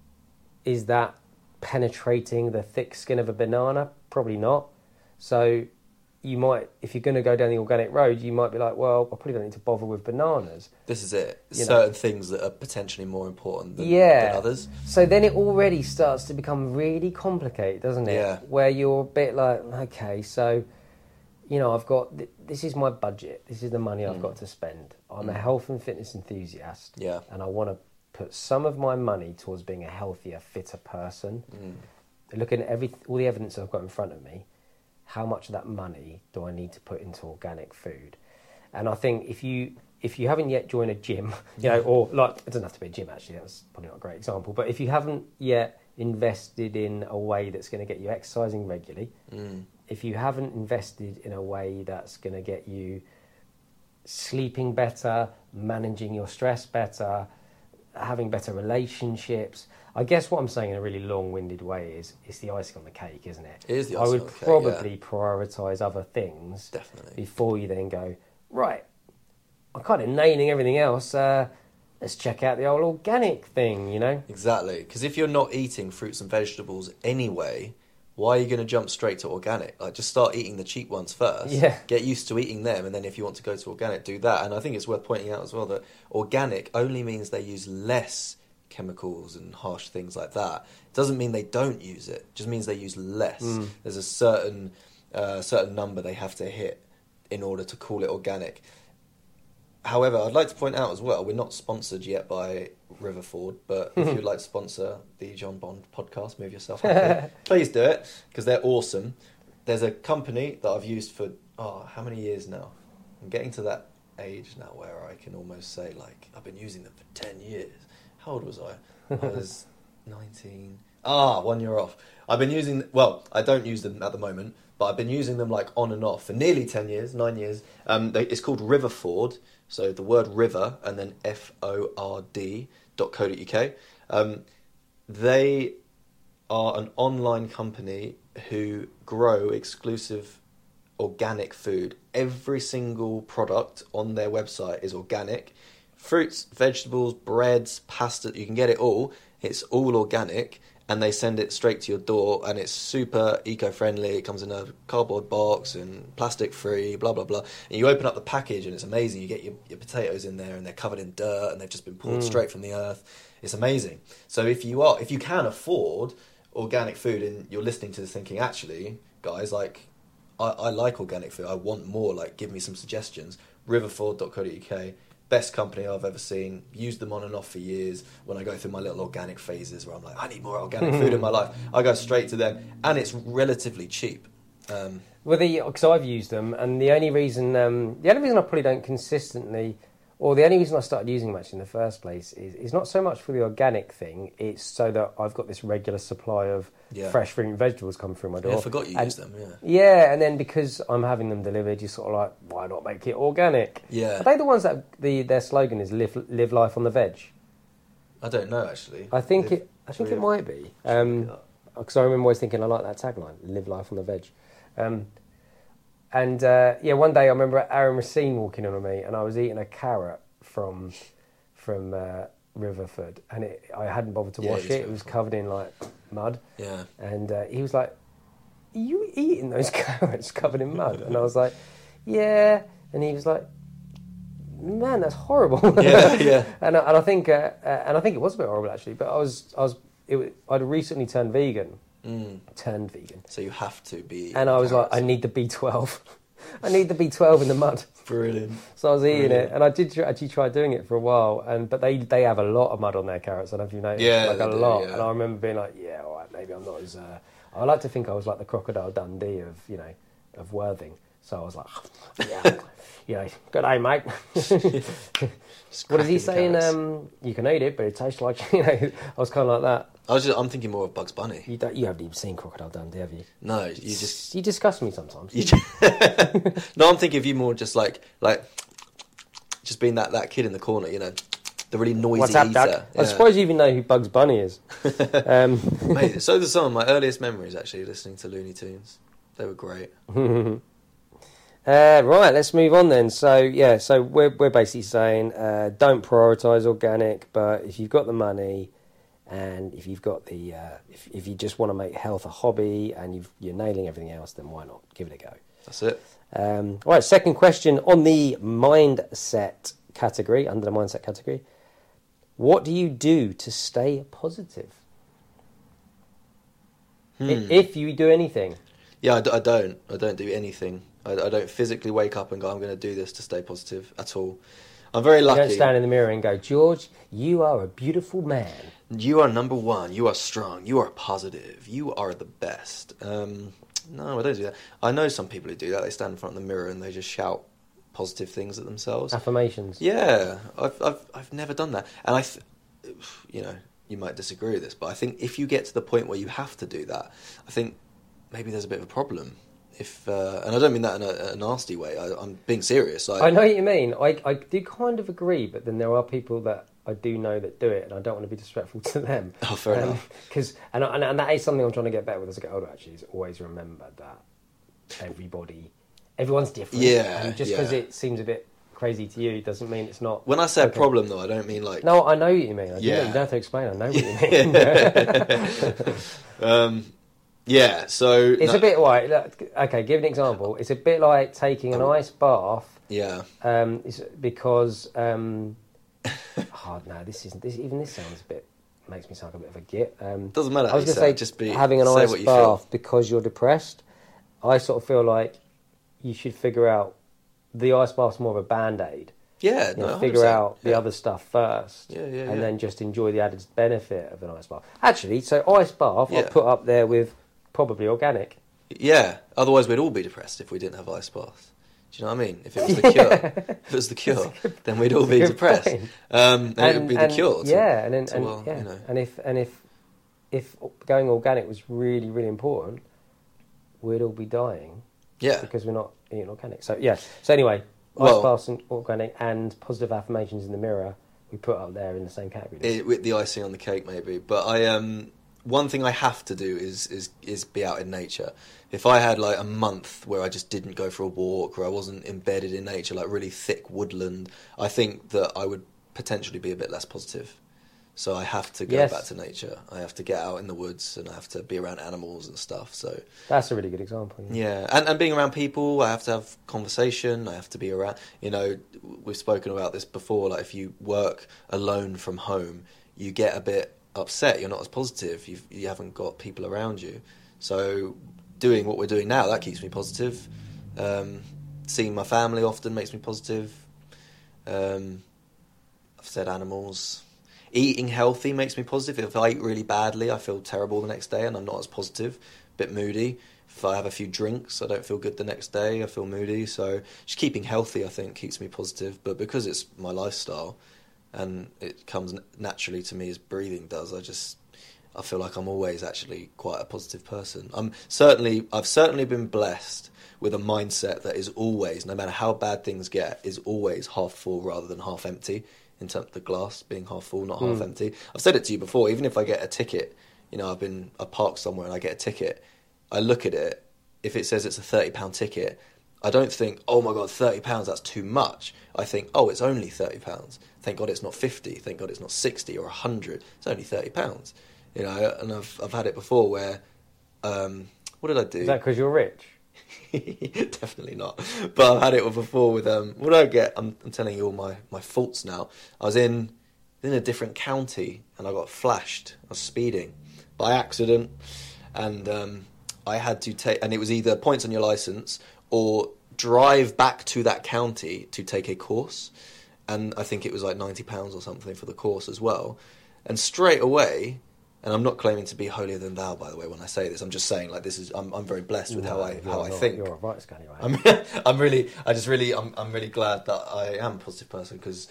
is that penetrating the thick skin of a banana? Probably not. So you might, if you're going to go down the organic road, you might be like, well, I probably don't need to bother with bananas. This is it. Certain things that are potentially more important than others. So then it already starts to become really complicated, doesn't it? Yeah. Where you're a bit like, okay, so, you know, I've got, this is my budget. This is the money I've got to spend. I'm a health and fitness enthusiast. Yeah. And I want to put some of my money towards being a healthier, fitter person. Looking at all the evidence I've got in front of me, how much of that money do I need to put into organic food? And I think if you haven't yet joined a gym, you know, or like, it doesn't have to be a gym actually, that was probably not a great example, but if you haven't yet invested in a way that's going to get you exercising regularly, if you haven't invested in a way that's going to get you sleeping better, managing your stress better, having better relationships. I guess what I'm saying in a really long-winded way is it's the icing on the cake, isn't it? It is the icing on the cake, cake, I would probably prioritise other things before you then go, right, I'm kind of nailing everything else, let's check out the old organic thing, you know? Exactly, because if you're not eating fruits and vegetables anyway, why are you going to jump straight to organic? Like, just start eating the cheap ones first. Yeah. Get used to eating them, and then if you want to go to organic, do that. And I think it's worth pointing out as well that organic only means they use less chemicals and harsh things like that. It doesn't mean they don't use it. It just means they use less. There's a certain number they have to hit in order to call it organic. However, I'd like to point out as well, we're not sponsored yet by Riverford, but if you'd like to sponsor the John Bond podcast, Move Yourself Happy, please do it, because they're awesome. There's a company that I've used for, how many years now? I'm getting to that age now where I can almost say, like, I've been using them for 10 years. How old was I? I was 19. 1 year off. I've been using, I don't use them at the moment, but I've been using them like on and off for nearly 10 years, 9 years. It's called Riverford, so the word river and then FORD.co.uk. They are an online company who grow exclusive organic food. Every single product on their website is organic. Fruits, vegetables, breads, pasta, you can get it all. It's all organic, and they send it straight to your door, and it's super eco-friendly. It comes in a cardboard box and plastic-free, blah, blah, blah. And you open up the package, and it's amazing. You get your potatoes in there, and they're covered in dirt, and they've just been pulled straight from the earth. It's amazing. So if you can afford organic food and you're listening to this thinking, actually, guys, like, I like organic food. I want more. Like, give me some suggestions. Riverford.co.uk, best company I've ever seen. Used them on and off for years. When I go through my little organic phases where I'm like, I need more organic food in my life, I go straight to them, and it's relatively cheap. Well, because I've used them, and the only reason I probably don't consistently, or the only reason I started using them actually in the first place is not so much for the organic thing. It's so that I've got this regular supply of fresh fruit and vegetables come through my door. Yeah, I forgot you used them. Yeah. Yeah, and then because I'm having them delivered, you're sort of like, why not make it organic? Yeah. Are they the ones that their slogan is live life on the veg? I don't know actually. I think it might be. Because I remember always thinking I like that tagline, live life on the veg. One day I remember Aaron Racine walking in on me, and I was eating a carrot from Riverford, and I hadn't bothered to wash it. It was covered in like mud. Yeah. And he was like, "Are you eating those carrots covered in mud?" And I was like, "Yeah." And he was like, "Man, that's horrible." Yeah. and I think it was a bit horrible actually. But I'd recently turned vegan. Turned vegan. So you have to be. And I was like, I need the B12. I need the B12 in the mud. Brilliant. So I was eating it, and I did actually try doing it for a while. But they have a lot of mud on their carrots. I don't know if you noticed. Yeah, like a lot. Yeah. And I remember being like, yeah, all right, maybe I'm not as. I like to think I was like the Crocodile Dundee of Worthing. So I was like, yeah, good day, mate. What is he saying? You can eat it, but it tastes like, I was kind of like that. I'm thinking more of Bugs Bunny. You haven't even seen Crocodile Dundee, have you? No, you disgust me sometimes. No, I'm thinking of you more just like just being that kid in the corner, the really noisy What's up, eater. Doug? Yeah. I suppose you even know who Bugs Bunny is. Mate, so there's some of my earliest memories actually listening to Looney Tunes. They were great. Right, let's move on then. So we're basically saying don't prioritise organic, but if you've got the money and if you've got the if you just want to make health a hobby and you're nailing everything else, then why not give it a go? That's it. Right, second question on the mindset category, under the mindset category. What do you do to stay positive? If you do anything. Yeah, I don't do anything. I don't physically wake up and go, I'm going to do this to stay positive at all. I'm very lucky. You don't stand in the mirror and go, George, you are a beautiful man. You are number one. You are strong. You are positive. You are the best. No, I don't do that. I know some people who do that. They stand in front of the mirror and they just shout positive things at themselves. Affirmations. Yeah, I've never done that. And you might disagree with this, but I think if you get to the point where you have to do that, I think maybe there's a bit of a problem. And I don't mean that in a nasty way. I'm being serious. I know what you mean. I do kind of agree, but then there are people that I do know that do it, and I don't want to be disrespectful to them. Oh, fair enough. And that is something I'm trying to get better with as I get older. Actually, is always remember that everyone's different. Yeah. And just because it seems a bit crazy to you doesn't mean it's not. When I say a problem, though, I don't mean like. No, I know what you mean. You don't have to explain. I know what you mean. Yeah, so... It's a bit like... Okay, give an example. It's a bit like taking an ice bath. Yeah. It's because... no, this sounds a bit... Makes me sound like a bit of a git. Doesn't matter. I was going to say, having an ice bath because you're depressed, I sort of feel like you should figure out the ice bath's more of a Band-Aid. Yeah, figure out the other stuff first. And then just enjoy the added benefit of an ice bath. Actually, so ice bath, I'll put up there with... Probably organic. Yeah, otherwise we'd all be depressed if we didn't have ice baths. Do you know what I mean? If it was the cure, then we'd all be depressed. And it would be the cure. If going organic was really, really important, we'd all be dying. Yeah, because we're not eating organic. So anyway, ice baths and organic and positive affirmations in the mirror, we put up there in the same category. With the icing on the cake, maybe. But one thing I have to do is be out in nature. If I had like a month where I just didn't go for a walk or I wasn't embedded in nature, like really thick woodland, I think that I would potentially be a bit less positive. So I have to go back to nature. I have to get out in the woods and I have to be around animals and stuff. So that's a really good example. Yeah, and being around people, I have to have conversation. I have to be around. We've spoken about this before. Like if you work alone from home, you get a bit upset, you're not as positive, you haven't got people around you. So doing what we're doing now, that keeps me positive. Seeing my family often makes me positive. I've said animals. Eating healthy makes me positive. If I eat really badly, I feel terrible the next day and I'm not as positive, a bit moody. If I have a few drinks, I don't feel good the next day, I feel moody. So just keeping healthy, I think, keeps me positive. But because it's my lifestyle and it comes naturally to me as breathing does, I feel like I'm always actually quite a positive person. I've certainly been blessed with a mindset that is always, no matter how bad things get, is always half full rather than half empty, in terms of the glass being half full, not half empty. I've said it to you before, even if I get a ticket, I park somewhere and I get a ticket, I look at it, if it says it's a £30 ticket, I don't think, oh my God, £30, that's too much. I think, oh, it's only £30. Thank God it's not 50, thank God it's not 60 or 100, it's only £30. And I've had it before where, what did I do? Is that because you're rich? Definitely not. But I've had it before with, what did I get? I'm telling you all my faults now. I was in a different county and I got flashed. I was speeding by accident and I had to take, and it was either points on your licence or drive back to that county to take a course. And I think it was like £90 or something for the course as well. And straight away, and I'm not claiming to be holier than thou, by the way, when I say this. I'm just saying, like, this is. I'm very blessed with how I think. You're a right scallywag. I'm really glad that I am a positive person because,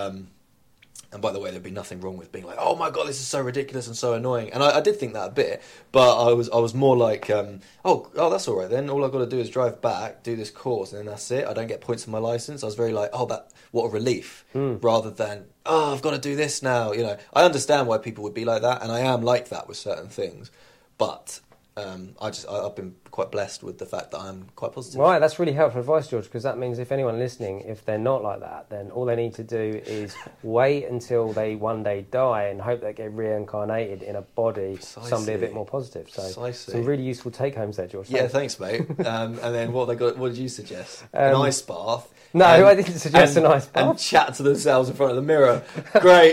and by the way, there'd be nothing wrong with being like, oh my God, this is so ridiculous and so annoying. And I did think that a bit, but I was more like, oh, that's all right then. All I've got to do is drive back, do this course, and then that's it. I don't get points on my license. I was very like, what a relief, rather than, oh, I've got to do this now. I understand why people would be like that, and I am like that with certain things, but I've been quite blessed with the fact that I'm quite positive. Right, that's really helpful advice, George, because that means if anyone listening, if they're not like that, then all they need to do is wait until they one day die and hope they get reincarnated in a body, somebody a bit more positive. So some really useful take-homes there, George. Yeah, thanks, mate. And then what did you suggest? An ice bath? No, I didn't suggest an ice bath. And chat to themselves in front of the mirror. Great.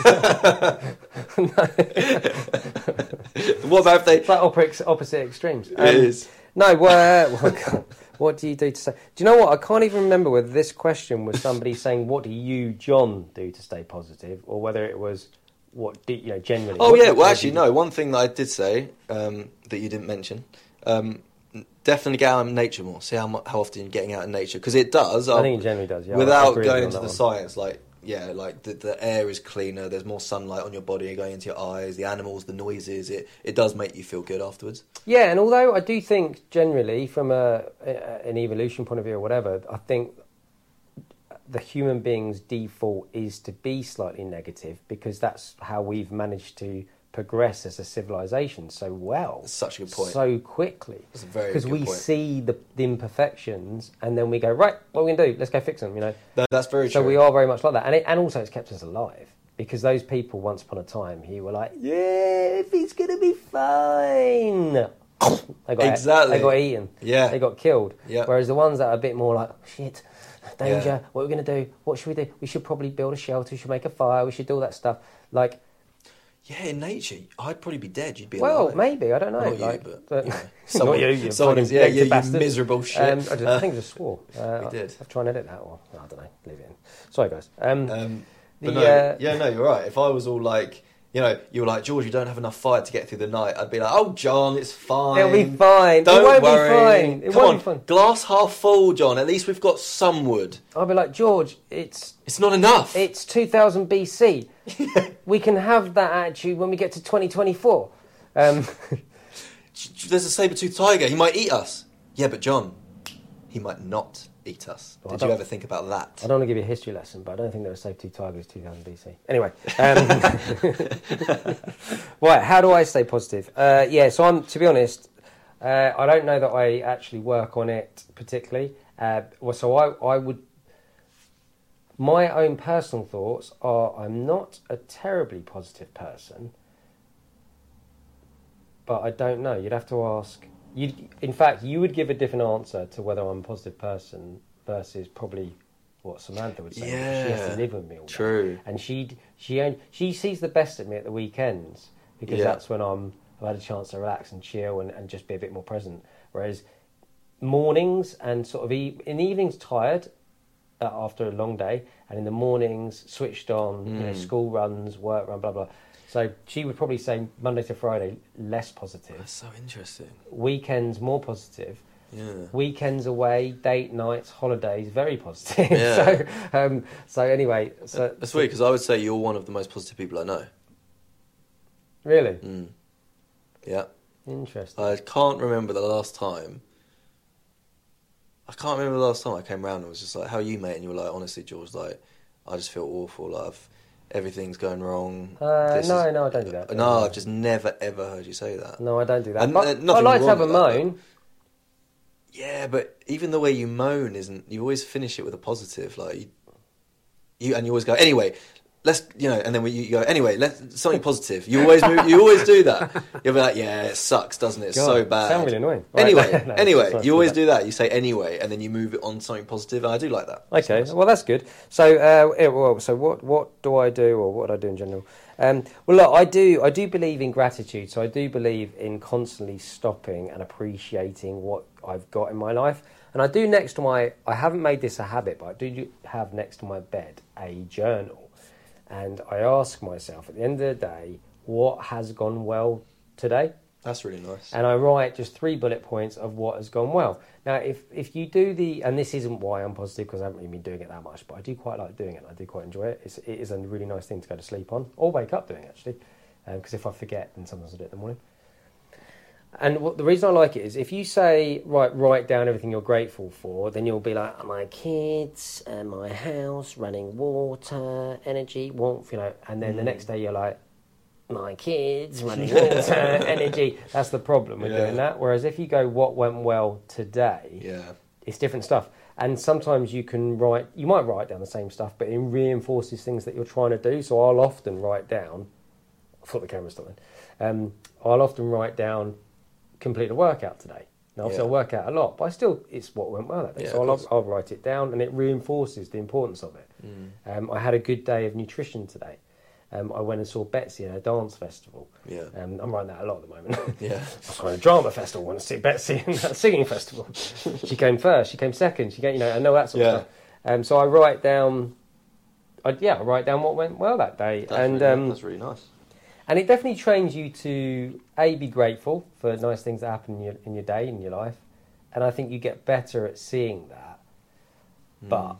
What about if they... It's like opposite extremes. It is. No, what do you do to stay... Do you know what? I can't even remember whether this question was somebody saying, what do you, John, do to stay positive? Or whether it was, what do you, generally... Oh, yeah. Well, actually, no. One thing that I did say that you didn't mention... definitely get out in nature more. See how often you're getting out in nature. Because it does. I think it generally does, yeah. Without going into the science, the air is cleaner, there's more sunlight on your body going into your eyes, the animals, the noises, it does make you feel good afterwards. Yeah, and although I do think generally from an evolution point of view or whatever, I think the human being's default is to be slightly negative because that's how we've managed to progress as a civilization so well. That's such a good point. So quickly. That's a very good point. Because we see the imperfections and then we go, right, what are we going to do? Let's go fix them, No, that's very true. So we are very much like that. And also it's kept us alive. Because those people, once upon a time, who were like, yeah, it's going to be fine. They got eaten. Yeah. They got killed. Yeah. Whereas the ones that are a bit more like, shit, danger, what are we going to do? What should we do? We should probably build a shelter. We should make a fire. We should do all that stuff. Like... Yeah, in nature, I'd probably be dead. You'd be alive. Well, maybe, I don't know. Not you, but not you someone you miserable shit. I think I just swore. We did. I'll try and edit that, or I don't know, leave it in. Sorry, guys. You're right. If I was all like, you were like, George, you don't have enough fire to get through the night, I'd be like, oh, John, it's fine. It'll be fine. Don't it won't worry. Be fine. It won't be fine. Glass half full, John. At least we've got some wood. I'll be like, George, it's not enough. It's 2000 BC. We can have that attitude when we get to 2024. There's a saber-toothed tiger. He might eat us. Yeah, but John, he might not eat us. Did you ever think about that? I don't want to give you a history lesson, but I don't think there were saber-toothed tigers 2000 BC. Anyway. Right, how do I stay positive? So to be honest, I don't know that I actually work on it particularly. I would... My own personal thoughts are I'm not a terribly positive person, but I don't know. You'd have to ask. In fact, you would give a different answer to whether I'm a positive person versus probably what Samantha would say. Yeah, She has to live with me all day. true. And she sees the best of me at the weekends because that's when I've had a chance to relax and chill and just be a bit more present. Whereas mornings and sort of in the evenings tired after a long day, and in the mornings switched on, you know, school runs, work run, blah blah. So she would probably say Monday to Friday less positive. That's so interesting. Weekends more positive. Yeah. Weekends away, date nights, holidays, very positive. Yeah. So anyway, That's weird because I would say you're one of the most positive people I know. Really? Yeah. Interesting. I can't remember the last time I came round and was just like, "How are you, mate?" And you were like, "Honestly, George, like, I just feel awful. Like, everything's going wrong." No, I don't do that. No, I've just never ever heard you say that. No, I don't do that. And, but I nothing like to wrong have a with that, moan. Yeah, but even the way you moan isn't. You always finish it with a positive, like you always go anyway. Let's, you know, and then you go anyway. Let's something positive. You always do that. You'll be like, yeah, it sucks, doesn't it? It's God, so bad. Sound really annoying. Anyway, Right, no, anyway, nice you always do do that. You say anyway, and then you move it on to something positive. And I do like that. Okay, Nice. well that's good. So, so what do I do, or what do I do in general? Well, look, I do believe in gratitude. So I do believe in constantly stopping and appreciating what I've got in my life. And I do I haven't made this a habit, but I do have next to my bed a journal. And I ask myself at the end of the day, what has gone well today? That's really nice. And I write just 3 bullet points of what has gone well. Now, if you do and this isn't why I'm positive, because I haven't really been doing it that much, but I do quite like doing it. I do quite enjoy it. It is a really nice thing to go to sleep on, or wake up doing, actually. Because if I forget, then sometimes I do it in the morning. And the reason I like it is if you say, write down everything you're grateful for, then you'll be like, my kids, my house, running water, energy, warmth, you know. And then the next day you're like, my kids, running water, energy. That's the problem with doing that. Whereas if you go, what went well today, it's different stuff. And sometimes you might write down the same stuff, but it reinforces things that you're trying to do. So I'll often write down, I thought the camera's still in, I'll often write down, complete a workout today. Now, obviously, I work out a lot, but it's what went well that day. So I'll write it down, and it reinforces the importance of it. I had a good day of nutrition today. I went and saw Betsy at a dance festival. I'm writing that a lot at the moment. I was at a drama festival, I want to see Betsy in a singing festival. She came first, she came second, I know that sort of stuff. So I write down, I write down what went well that day. That's really nice. And it definitely trains you to, A, be grateful for nice things that happen in your day, in your life. And I think you get better at seeing that. But,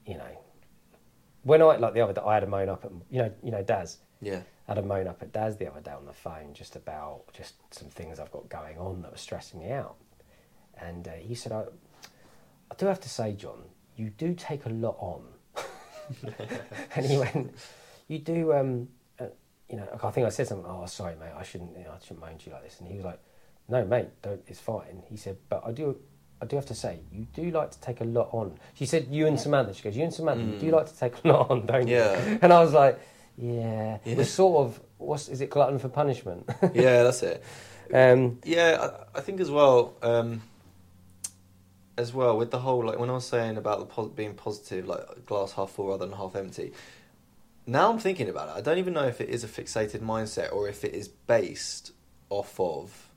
when like the other day, I had a moan up at, Daz. Yeah. I had a moan up at Daz the other day on the phone just about some things I've got going on that were stressing me out. And he said, I do have to say, John, you do take a lot on. And he went, you do... I think I said something. Oh, sorry, mate. I shouldn't moan to you like this. And he was like, "No, mate, it's fine." He said, "But I do have to say, you do like to take a lot on." She said, "You and Samantha." She goes, "You and Samantha, you do like to take a lot on, don't you?" And I was like, "Yeah." We're sort of. Is it glutton for punishment? Yeah, that's it. I think as well. With the whole, like when I was saying about being positive, like glass half full rather than half empty. Now I'm thinking about it, I don't even know if it is a fixated mindset or if it is based off of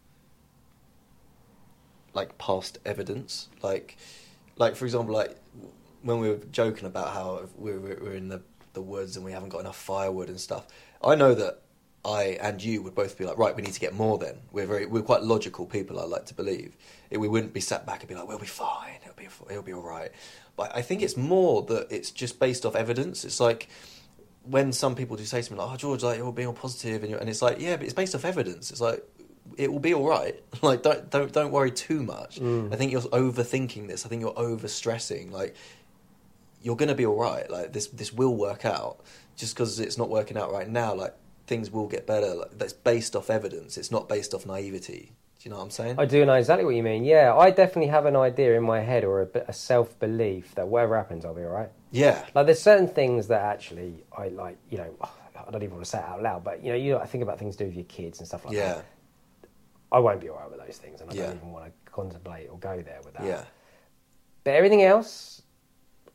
like past evidence. Like for example, like when we were joking about how we're in the woods and we haven't got enough firewood and stuff. I know that I and you would both be like, right, we need to get more then. We're quite logical people, I like to believe. We wouldn't be sat back and be like, we'll be fine, it'll be all right. But I think it's more that it's just based off evidence. It's like... when some people do say to me like, "Oh, George, like you're being all positive," and it's like, yeah, but it's based off evidence. It's like it will be all right. Like don't worry too much. I think you're overthinking this. I think you're overstressing. Like you're gonna be all right. Like this will work out. Just because it's not working out right now, like things will get better. Like that's based off evidence. It's not based off naivety. Do you know what I'm saying? I do know exactly what you mean. Yeah, I definitely have an idea in my head or a self-belief that whatever happens, I'll be all right. Yeah. Like there's certain things that actually I like, I don't even want to say it out loud, but I think about things to do with your kids and stuff like that. I won't be all right with those things, and I don't even want to contemplate or go there with that. Yeah. But everything else,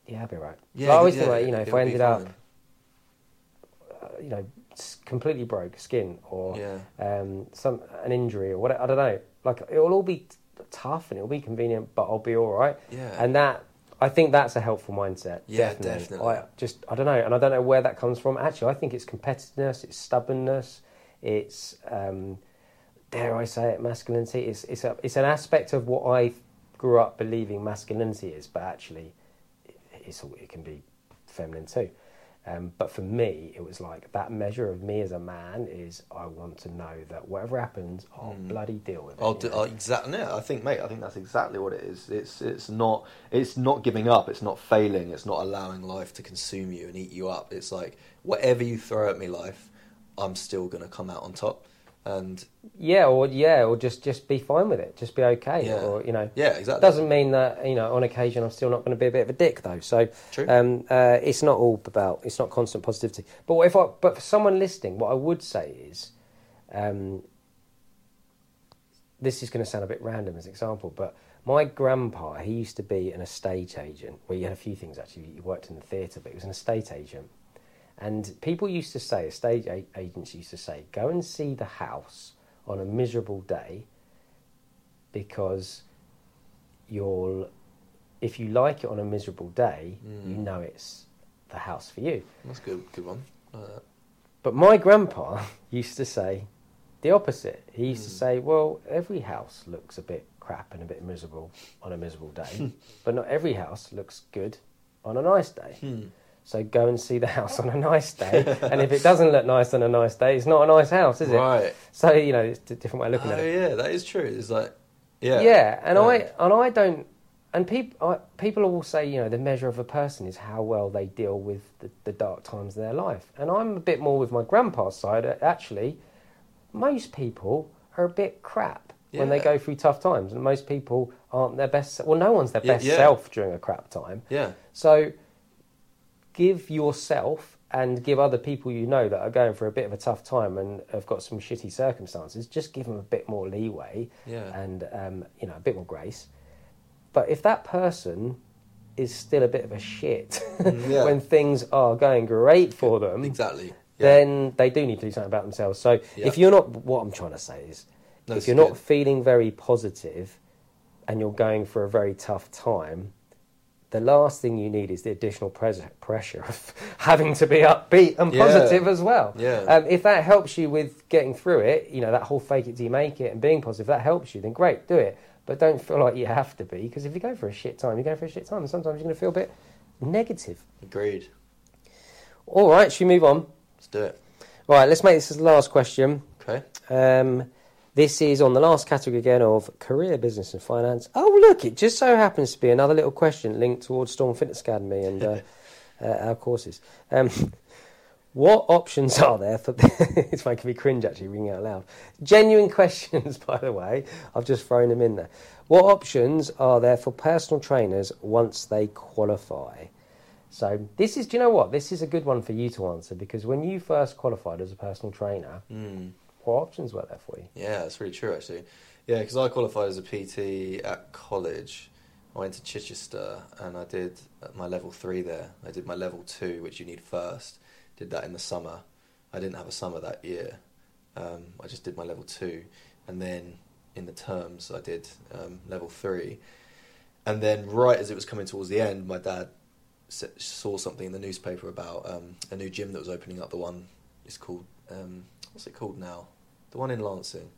yeah, I'd be right. Yeah, Like, I always yeah, think, like, you know, if it'll I be ended up, fine. you know, completely broke skin or Yeah. an injury or whatever, I don't know. Like, it'll all be tough and it'll be convenient, but I'll be all right. Yeah. And I think that's a helpful mindset. Yeah, definitely. definitely. I don't know, and I don't know where that comes from. Actually, I think it's competitiveness, it's stubbornness, it's dare I say it, masculinity. It's an aspect of what I grew up believing masculinity is, but actually, it can be feminine too. But for me, it was like that measure of me as a man is I want to know that whatever happens, I'll bloody deal with it. Exactly. Yeah, I think that's exactly what it is. It's not giving up. It's not failing. It's not allowing life to consume you and eat you up. It's like whatever you throw at me, life, I'm still going to come out on top. And or just be fine with it. Just be okay. Yeah. Or, you know. Yeah, exactly. Doesn't mean that, you know, on occasion I'm still not going to be a bit of a dick though. So True. it's not all about, it's not constant positivity. But for someone listening, what I would say is, this is going to sound a bit random as an example, but my grandpa, he used to be an estate agent. Well, he had a few things actually. He worked in the theatre, but he was an estate agent. And people used to say, estate agents used to say, go and see the house on a miserable day because if you like it on a miserable day, you know it's the house for you. That's a good one. I like that. But my grandpa used to say the opposite. He used to say, well, every house looks a bit crap and a bit miserable on a miserable day, but not every house looks good on a nice day. So go and see the house on a nice day, and if it doesn't look nice on a nice day, it's not a nice house, is it? Right. So, you know, it's a different way of looking at it. Oh yeah, that is true. It's like, yeah. Yeah, and I don't, and people will say, you know, the measure of a person is how well they deal with the dark times of their life. And I'm a bit more with my grandpa's side. Actually, most people are a bit crap when they Yeah. go through tough times, and most people aren't their best. Well, no one's their best Yeah. self during a crap time. Yeah. So give yourself and give other people you know that are going through a bit of a tough time and have got some shitty circumstances, just give them a bit more leeway and you know, a bit more grace. But if that person is still a bit of a shit when things are going great for them, Exactly. then they do need to do something about themselves. So if you're not, what I'm trying to say is, if you're not feeling very positive and you're going for a very tough time, the last thing you need is the additional pressure of having to be upbeat and positive as well. Yeah. If that helps you with getting through it, you know, that whole fake it till you make it and being positive, that helps you, then great, do it. But don't feel like you have to be, because if you go for a shit time, you're going for a shit time, and sometimes you're going to feel a bit negative. Agreed. All right, should we move on? Let's do it. Right, let's make this the last question. Okay. This is on the last category again of career, business and finance. Oh, look, it just so happens to be another little question linked towards Storm Fitness Academy and our courses. What options are there for... It's making me cringe, actually, reading out loud. Genuine questions, by the way. I've just thrown them in there. What options are there for personal trainers once they qualify? So this is... Do you know what? This is a good one for you to answer, because when you first qualified as a personal trainer... What options were there for you? Yeah, that's really true, actually. Yeah, because I qualified as a PT at college. I went to Chichester and I did my level 3 there. I did my level 2, which you need first. Did that in the summer. I didn't have a summer that year. I just did my level 2. And then in the terms, I did level 3. And then right as it was coming towards the end, my dad saw something in the newspaper about a new gym that was opening up. The one is called... what's it called now? The one in Lancing.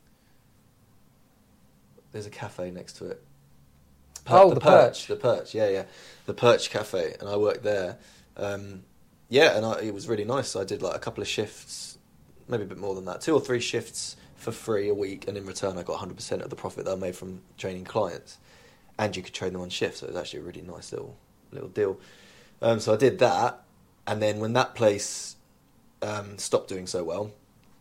There's a cafe next to it. The Perch. The Perch, yeah. The Perch Cafe, and I worked there. And it was really nice. I did like a couple of shifts, maybe a bit more than that, 2 or 3 shifts for free a week, and in return I got 100% of the profit that I made from training clients. And you could train them on shift, so it was actually a really nice little deal. So I did that, and then when that place stopped doing so well,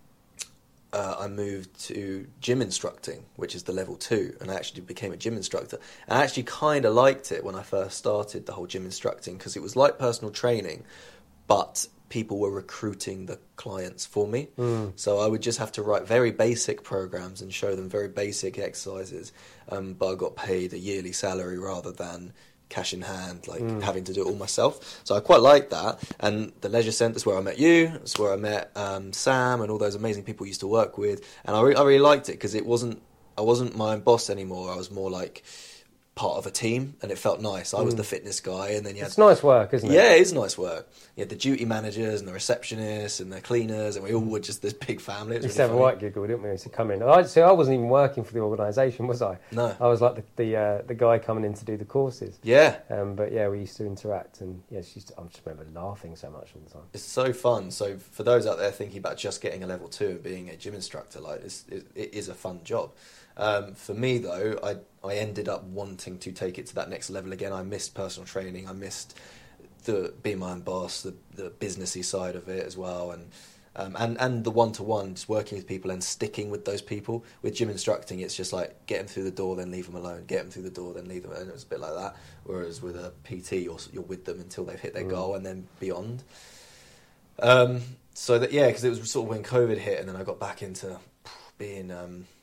I moved to gym instructing, which is the level 2, and I actually became a gym instructor. And I actually kind of liked it when I first started the whole gym instructing, because it was like personal training, but people were recruiting the clients for me. So I would just have to write very basic programs and show them very basic exercises, but I got paid a yearly salary rather than cash in hand, like having to do it all myself. So I quite like that. And the leisure centre's where I met you. It's where I met Sam and all those amazing people I used to work with. And I really liked it because I wasn't my own boss anymore. I was more like part of a team, and it felt nice. I was the fitness guy, and then you had... It's nice work, isn't it? Yeah, it is nice work. You had the duty managers and the receptionists and the cleaners, and we all were just this big family. We used to have a white giggle, didn't we? We used to come in. I wasn't even working for the organisation, was I? No. I was like the guy coming in to do the courses. Yeah. But yeah, we used to interact, and yeah, I just remember laughing so much all the time. It's so fun. So for those out there thinking about just getting a level 2 and being a gym instructor, like it is a fun job. For me though, I ended up wanting to take it to that next level again. I missed personal training. I missed being my own boss, the businessy side of it as well, and the one-to-one, just working with people and sticking with those people. With gym instructing, it's just like get them through the door, then leave them alone. Get them through the door, then leave them alone. It was a bit like that. Whereas with a PT, you're with them until they've hit their goal and then beyond. So that, yeah, because it was sort of when COVID hit, and then I got back into being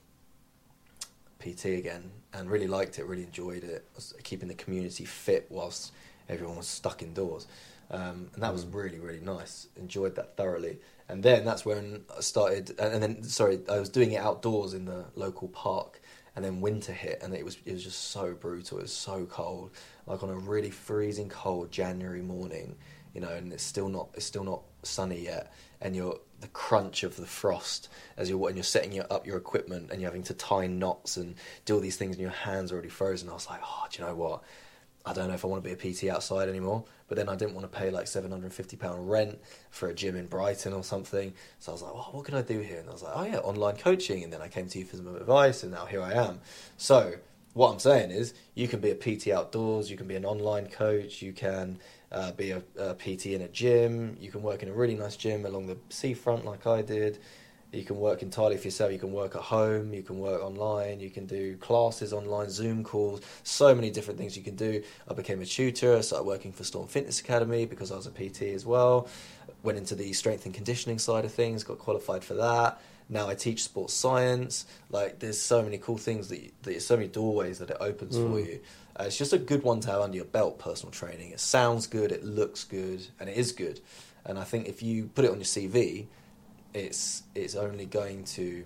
PT again, and really liked it, really enjoyed it. I was keeping the community fit whilst everyone was stuck indoors, and that was really, really nice. Enjoyed that thoroughly. And then that's when I started, I was doing it outdoors in the local park, and then winter hit, and it was just so brutal. It was so cold, like on a really freezing cold January morning, and it's still not sunny yet, and the crunch of the frost when you're setting up your equipment, and you're having to tie knots and do all these things, and your hands are already frozen. I was like, do you know what? I don't know if I want to be a PT outside anymore. But then I didn't want to pay like £750 rent for a gym in Brighton or something. So I was like, what can I do here? And I was like, oh yeah, online coaching. And then I came to you for some advice, and now here I am. So what I'm saying is, you can be a PT outdoors, you can be an online coach, you can be a PT in a gym, you can work in a really nice gym along the seafront like I did. You can work entirely for yourself. You can work at home. You can work online. You can do classes online, Zoom calls, so many different things you can do. I became a tutor. I started working for Storm Fitness Academy because I was a PT as well. Went into the strength and conditioning side of things, got qualified for that. Now I teach sports science. Like, there's so many cool things that so many doorways that it opens for you. It's just a good one to have under your belt, personal training. It sounds good, it looks good, and it is good. And I think if you put it on your CV, it's only going to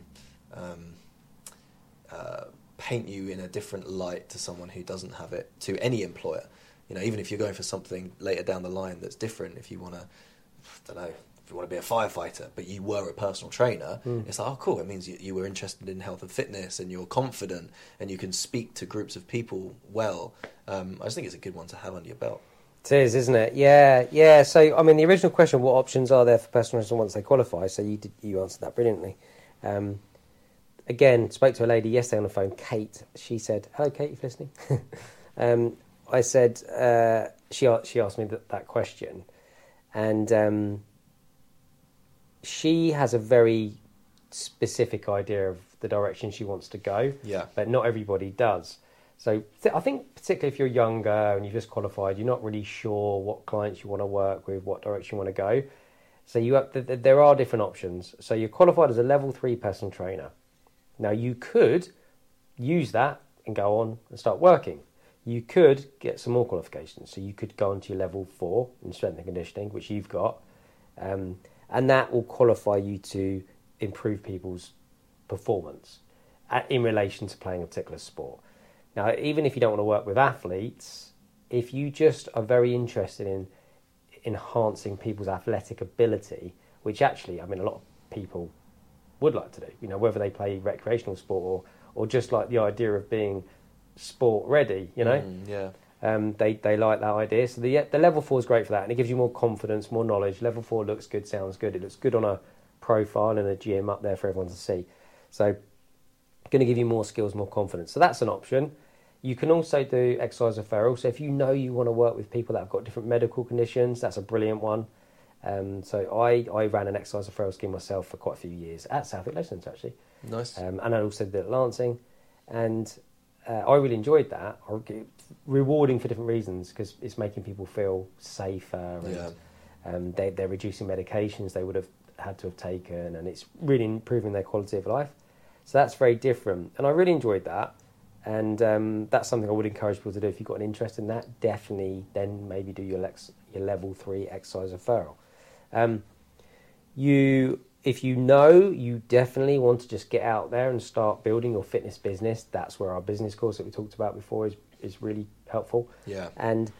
paint you in a different light to someone who doesn't have it, to any employer. Even if you're going for something later down the line that's different, if you want to, I don't know, if you want to be a firefighter, but you were a personal trainer, it's like, oh, cool, it means you were interested in health and fitness, and you're confident, and you can speak to groups of people well. I just think it's a good one to have under your belt. It is, isn't it? Yeah. So, I mean, the original question, what options are there for personal trainers once they qualify? So you answered that brilliantly. Again, spoke to a lady yesterday on the phone, Kate. She said, hello, Kate, if you're listening. I said, she asked me that question. And she has a very specific idea of the direction she wants to go. Yeah. But not everybody does. So I think particularly if you're younger and you've just qualified, you're not really sure what clients you want to work with, what direction you want to go. So there are different options. So you're qualified as a level 3 personal trainer. Now you could use that and go on and start working. You could get some more qualifications. So you could go on to your level 4 in strength and conditioning, which you've got. And that will qualify you to improve people's performance in relation to playing a particular sport. Now, even if you don't want to work with athletes, if you just are very interested in enhancing people's athletic ability, which actually, I mean, a lot of people would like to do, whether they play recreational sport or just like the idea of being sport ready, they like that idea. So the level 4 is great for that, and it gives you more confidence, more knowledge. Level 4 looks good, sounds good. It looks good on a profile in a gym up there for everyone to see. So going to give you more skills, more confidence. So that's an option. You can also do exercise referral. So if you want to work with people that have got different medical conditions, that's a brilliant one. So I ran an exercise referral scheme myself for quite a few years at Southwick Leisure Centre, actually. Nice. And I also did it at Lancing. And I really enjoyed that. Rewarding for different reasons, because it's making people feel safer. And they're reducing medications they would have had to have taken. And it's really improving their quality of life. So that's very different. And I really enjoyed that. And that's something I would encourage people to do. If you've got an interest in that, definitely then maybe do your level 3 exercise referral. If you definitely want to just get out there and start building your fitness business, that's where our business course that we talked about before is really helpful. Yeah. And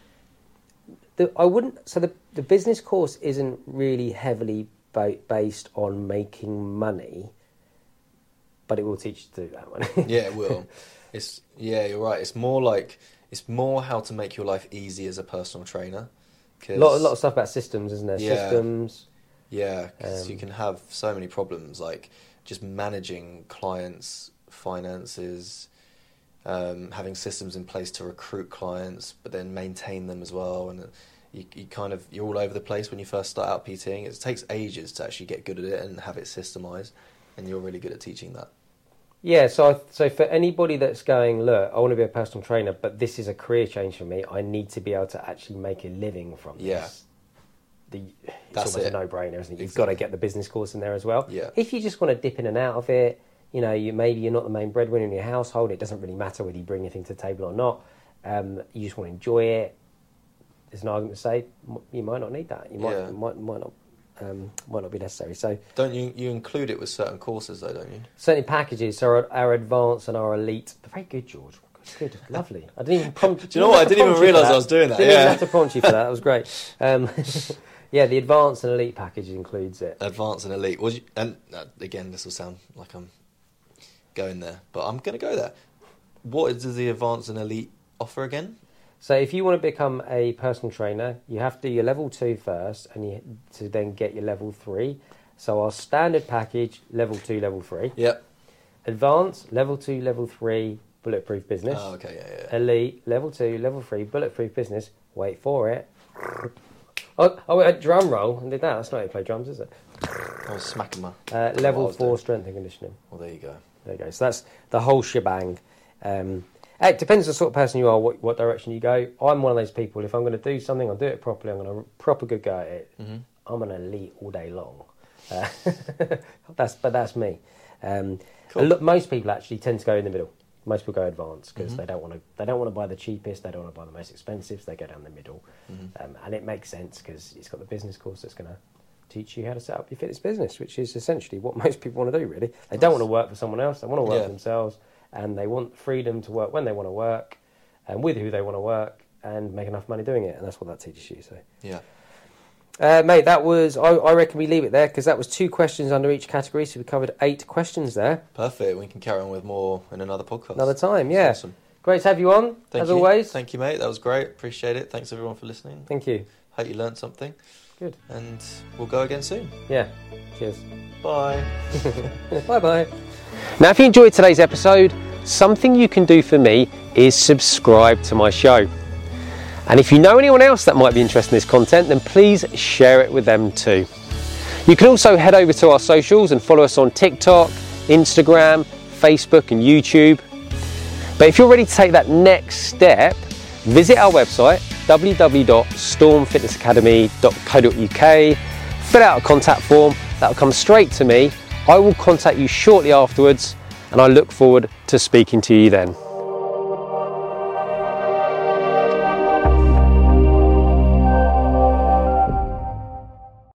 the business course isn't really heavily based on making money, but it will teach you to do that one. Yeah, it will. You're right. It's more how to make your life easy as a personal trainer. A lot of stuff about systems, isn't there? Yeah. Systems. Yeah, because you can have so many problems, like just managing clients' finances, having systems in place to recruit clients, but then maintain them as well. And you're all over the place when you first start out PTing. It takes ages to actually get good at it and have it systemized, and you're really good at teaching that. Yeah, so for anybody that's going, look, I want to be a personal trainer, but this is a career change for me. I need to be able to actually make a living from this. Yeah. It's almost a no-brainer, isn't it? You've got to get the business course in there as well. Yeah. If you just want to dip in and out of it, maybe you're not the main breadwinner in your household. It doesn't really matter whether you bring anything to the table or not. You just want to enjoy it. There's an argument to say you might not need that. You might not be necessary. So don't you include it with certain courses though, don't you? Certainly packages. So our advanced and our elite. Very good, George. Good, lovely. I didn't even prompt. Do you know what? I didn't even realise I was doing that. Didn't even have to prompt you for that. That was great. Yeah, the advanced and elite package includes it. Advanced and elite. And again, this will sound like I'm going there, but I'm going to go there. What does the advanced and elite offer again? So if you want to become a personal trainer, you have to do your level 2 first, and to then get your level 3. So our standard package, level 2, level 3. Yep. Advanced, level 2, level 3, bulletproof business. Oh, okay, yeah. Elite, level 2, level 3, bulletproof business. Wait for it. Oh, a drum roll and did that. That's not how you play drums, is it? I was smacking my... level 4 strength and conditioning. Well, there you go. There you go. So that's the whole shebang. It depends on the sort of person you are, what direction you go. I'm one of those people, if I'm going to do something, I'll do it properly, I'm going to proper good go at it. Mm-hmm. I'm an elite all day long. That's me. Cool. Most people actually tend to go in the middle. Most people go advanced because they don't want to buy the cheapest, they don't want to buy the most expensive, so they go down the middle. Mm-hmm. And it makes sense because it's got the business course that's going to teach you how to set up your fitness business, which is essentially what most people want to do, really. They don't want to work for someone else, they want to work for themselves, and they want freedom to work when they want to work and with who they want to work and make enough money doing it, and that's what that teaches you. So mate, that was I reckon we leave it there because that was 2 questions under each category, so we covered 8 questions there. Perfect. We can carry on with more in another podcast. Another time, yeah. That's awesome. Great to have you on, as always. Thank you, mate. That was great. Appreciate it. Thanks everyone for listening. Thank you. Hope you learned something. Good. And we'll go again soon. Yeah. Cheers. Bye. Bye-bye. Now, if you enjoyed today's episode, something you can do for me is subscribe to my show. And if you know anyone else that might be interested in this content, then please share it with them too. You can also head over to our socials and follow us on TikTok, Instagram, Facebook and YouTube. But if you're ready to take that next step, visit our website, www.stormfitnessacademy.co.uk, fill out a contact form, that'll come straight to me. I will contact you shortly afterwards, and I look forward to speaking to you then.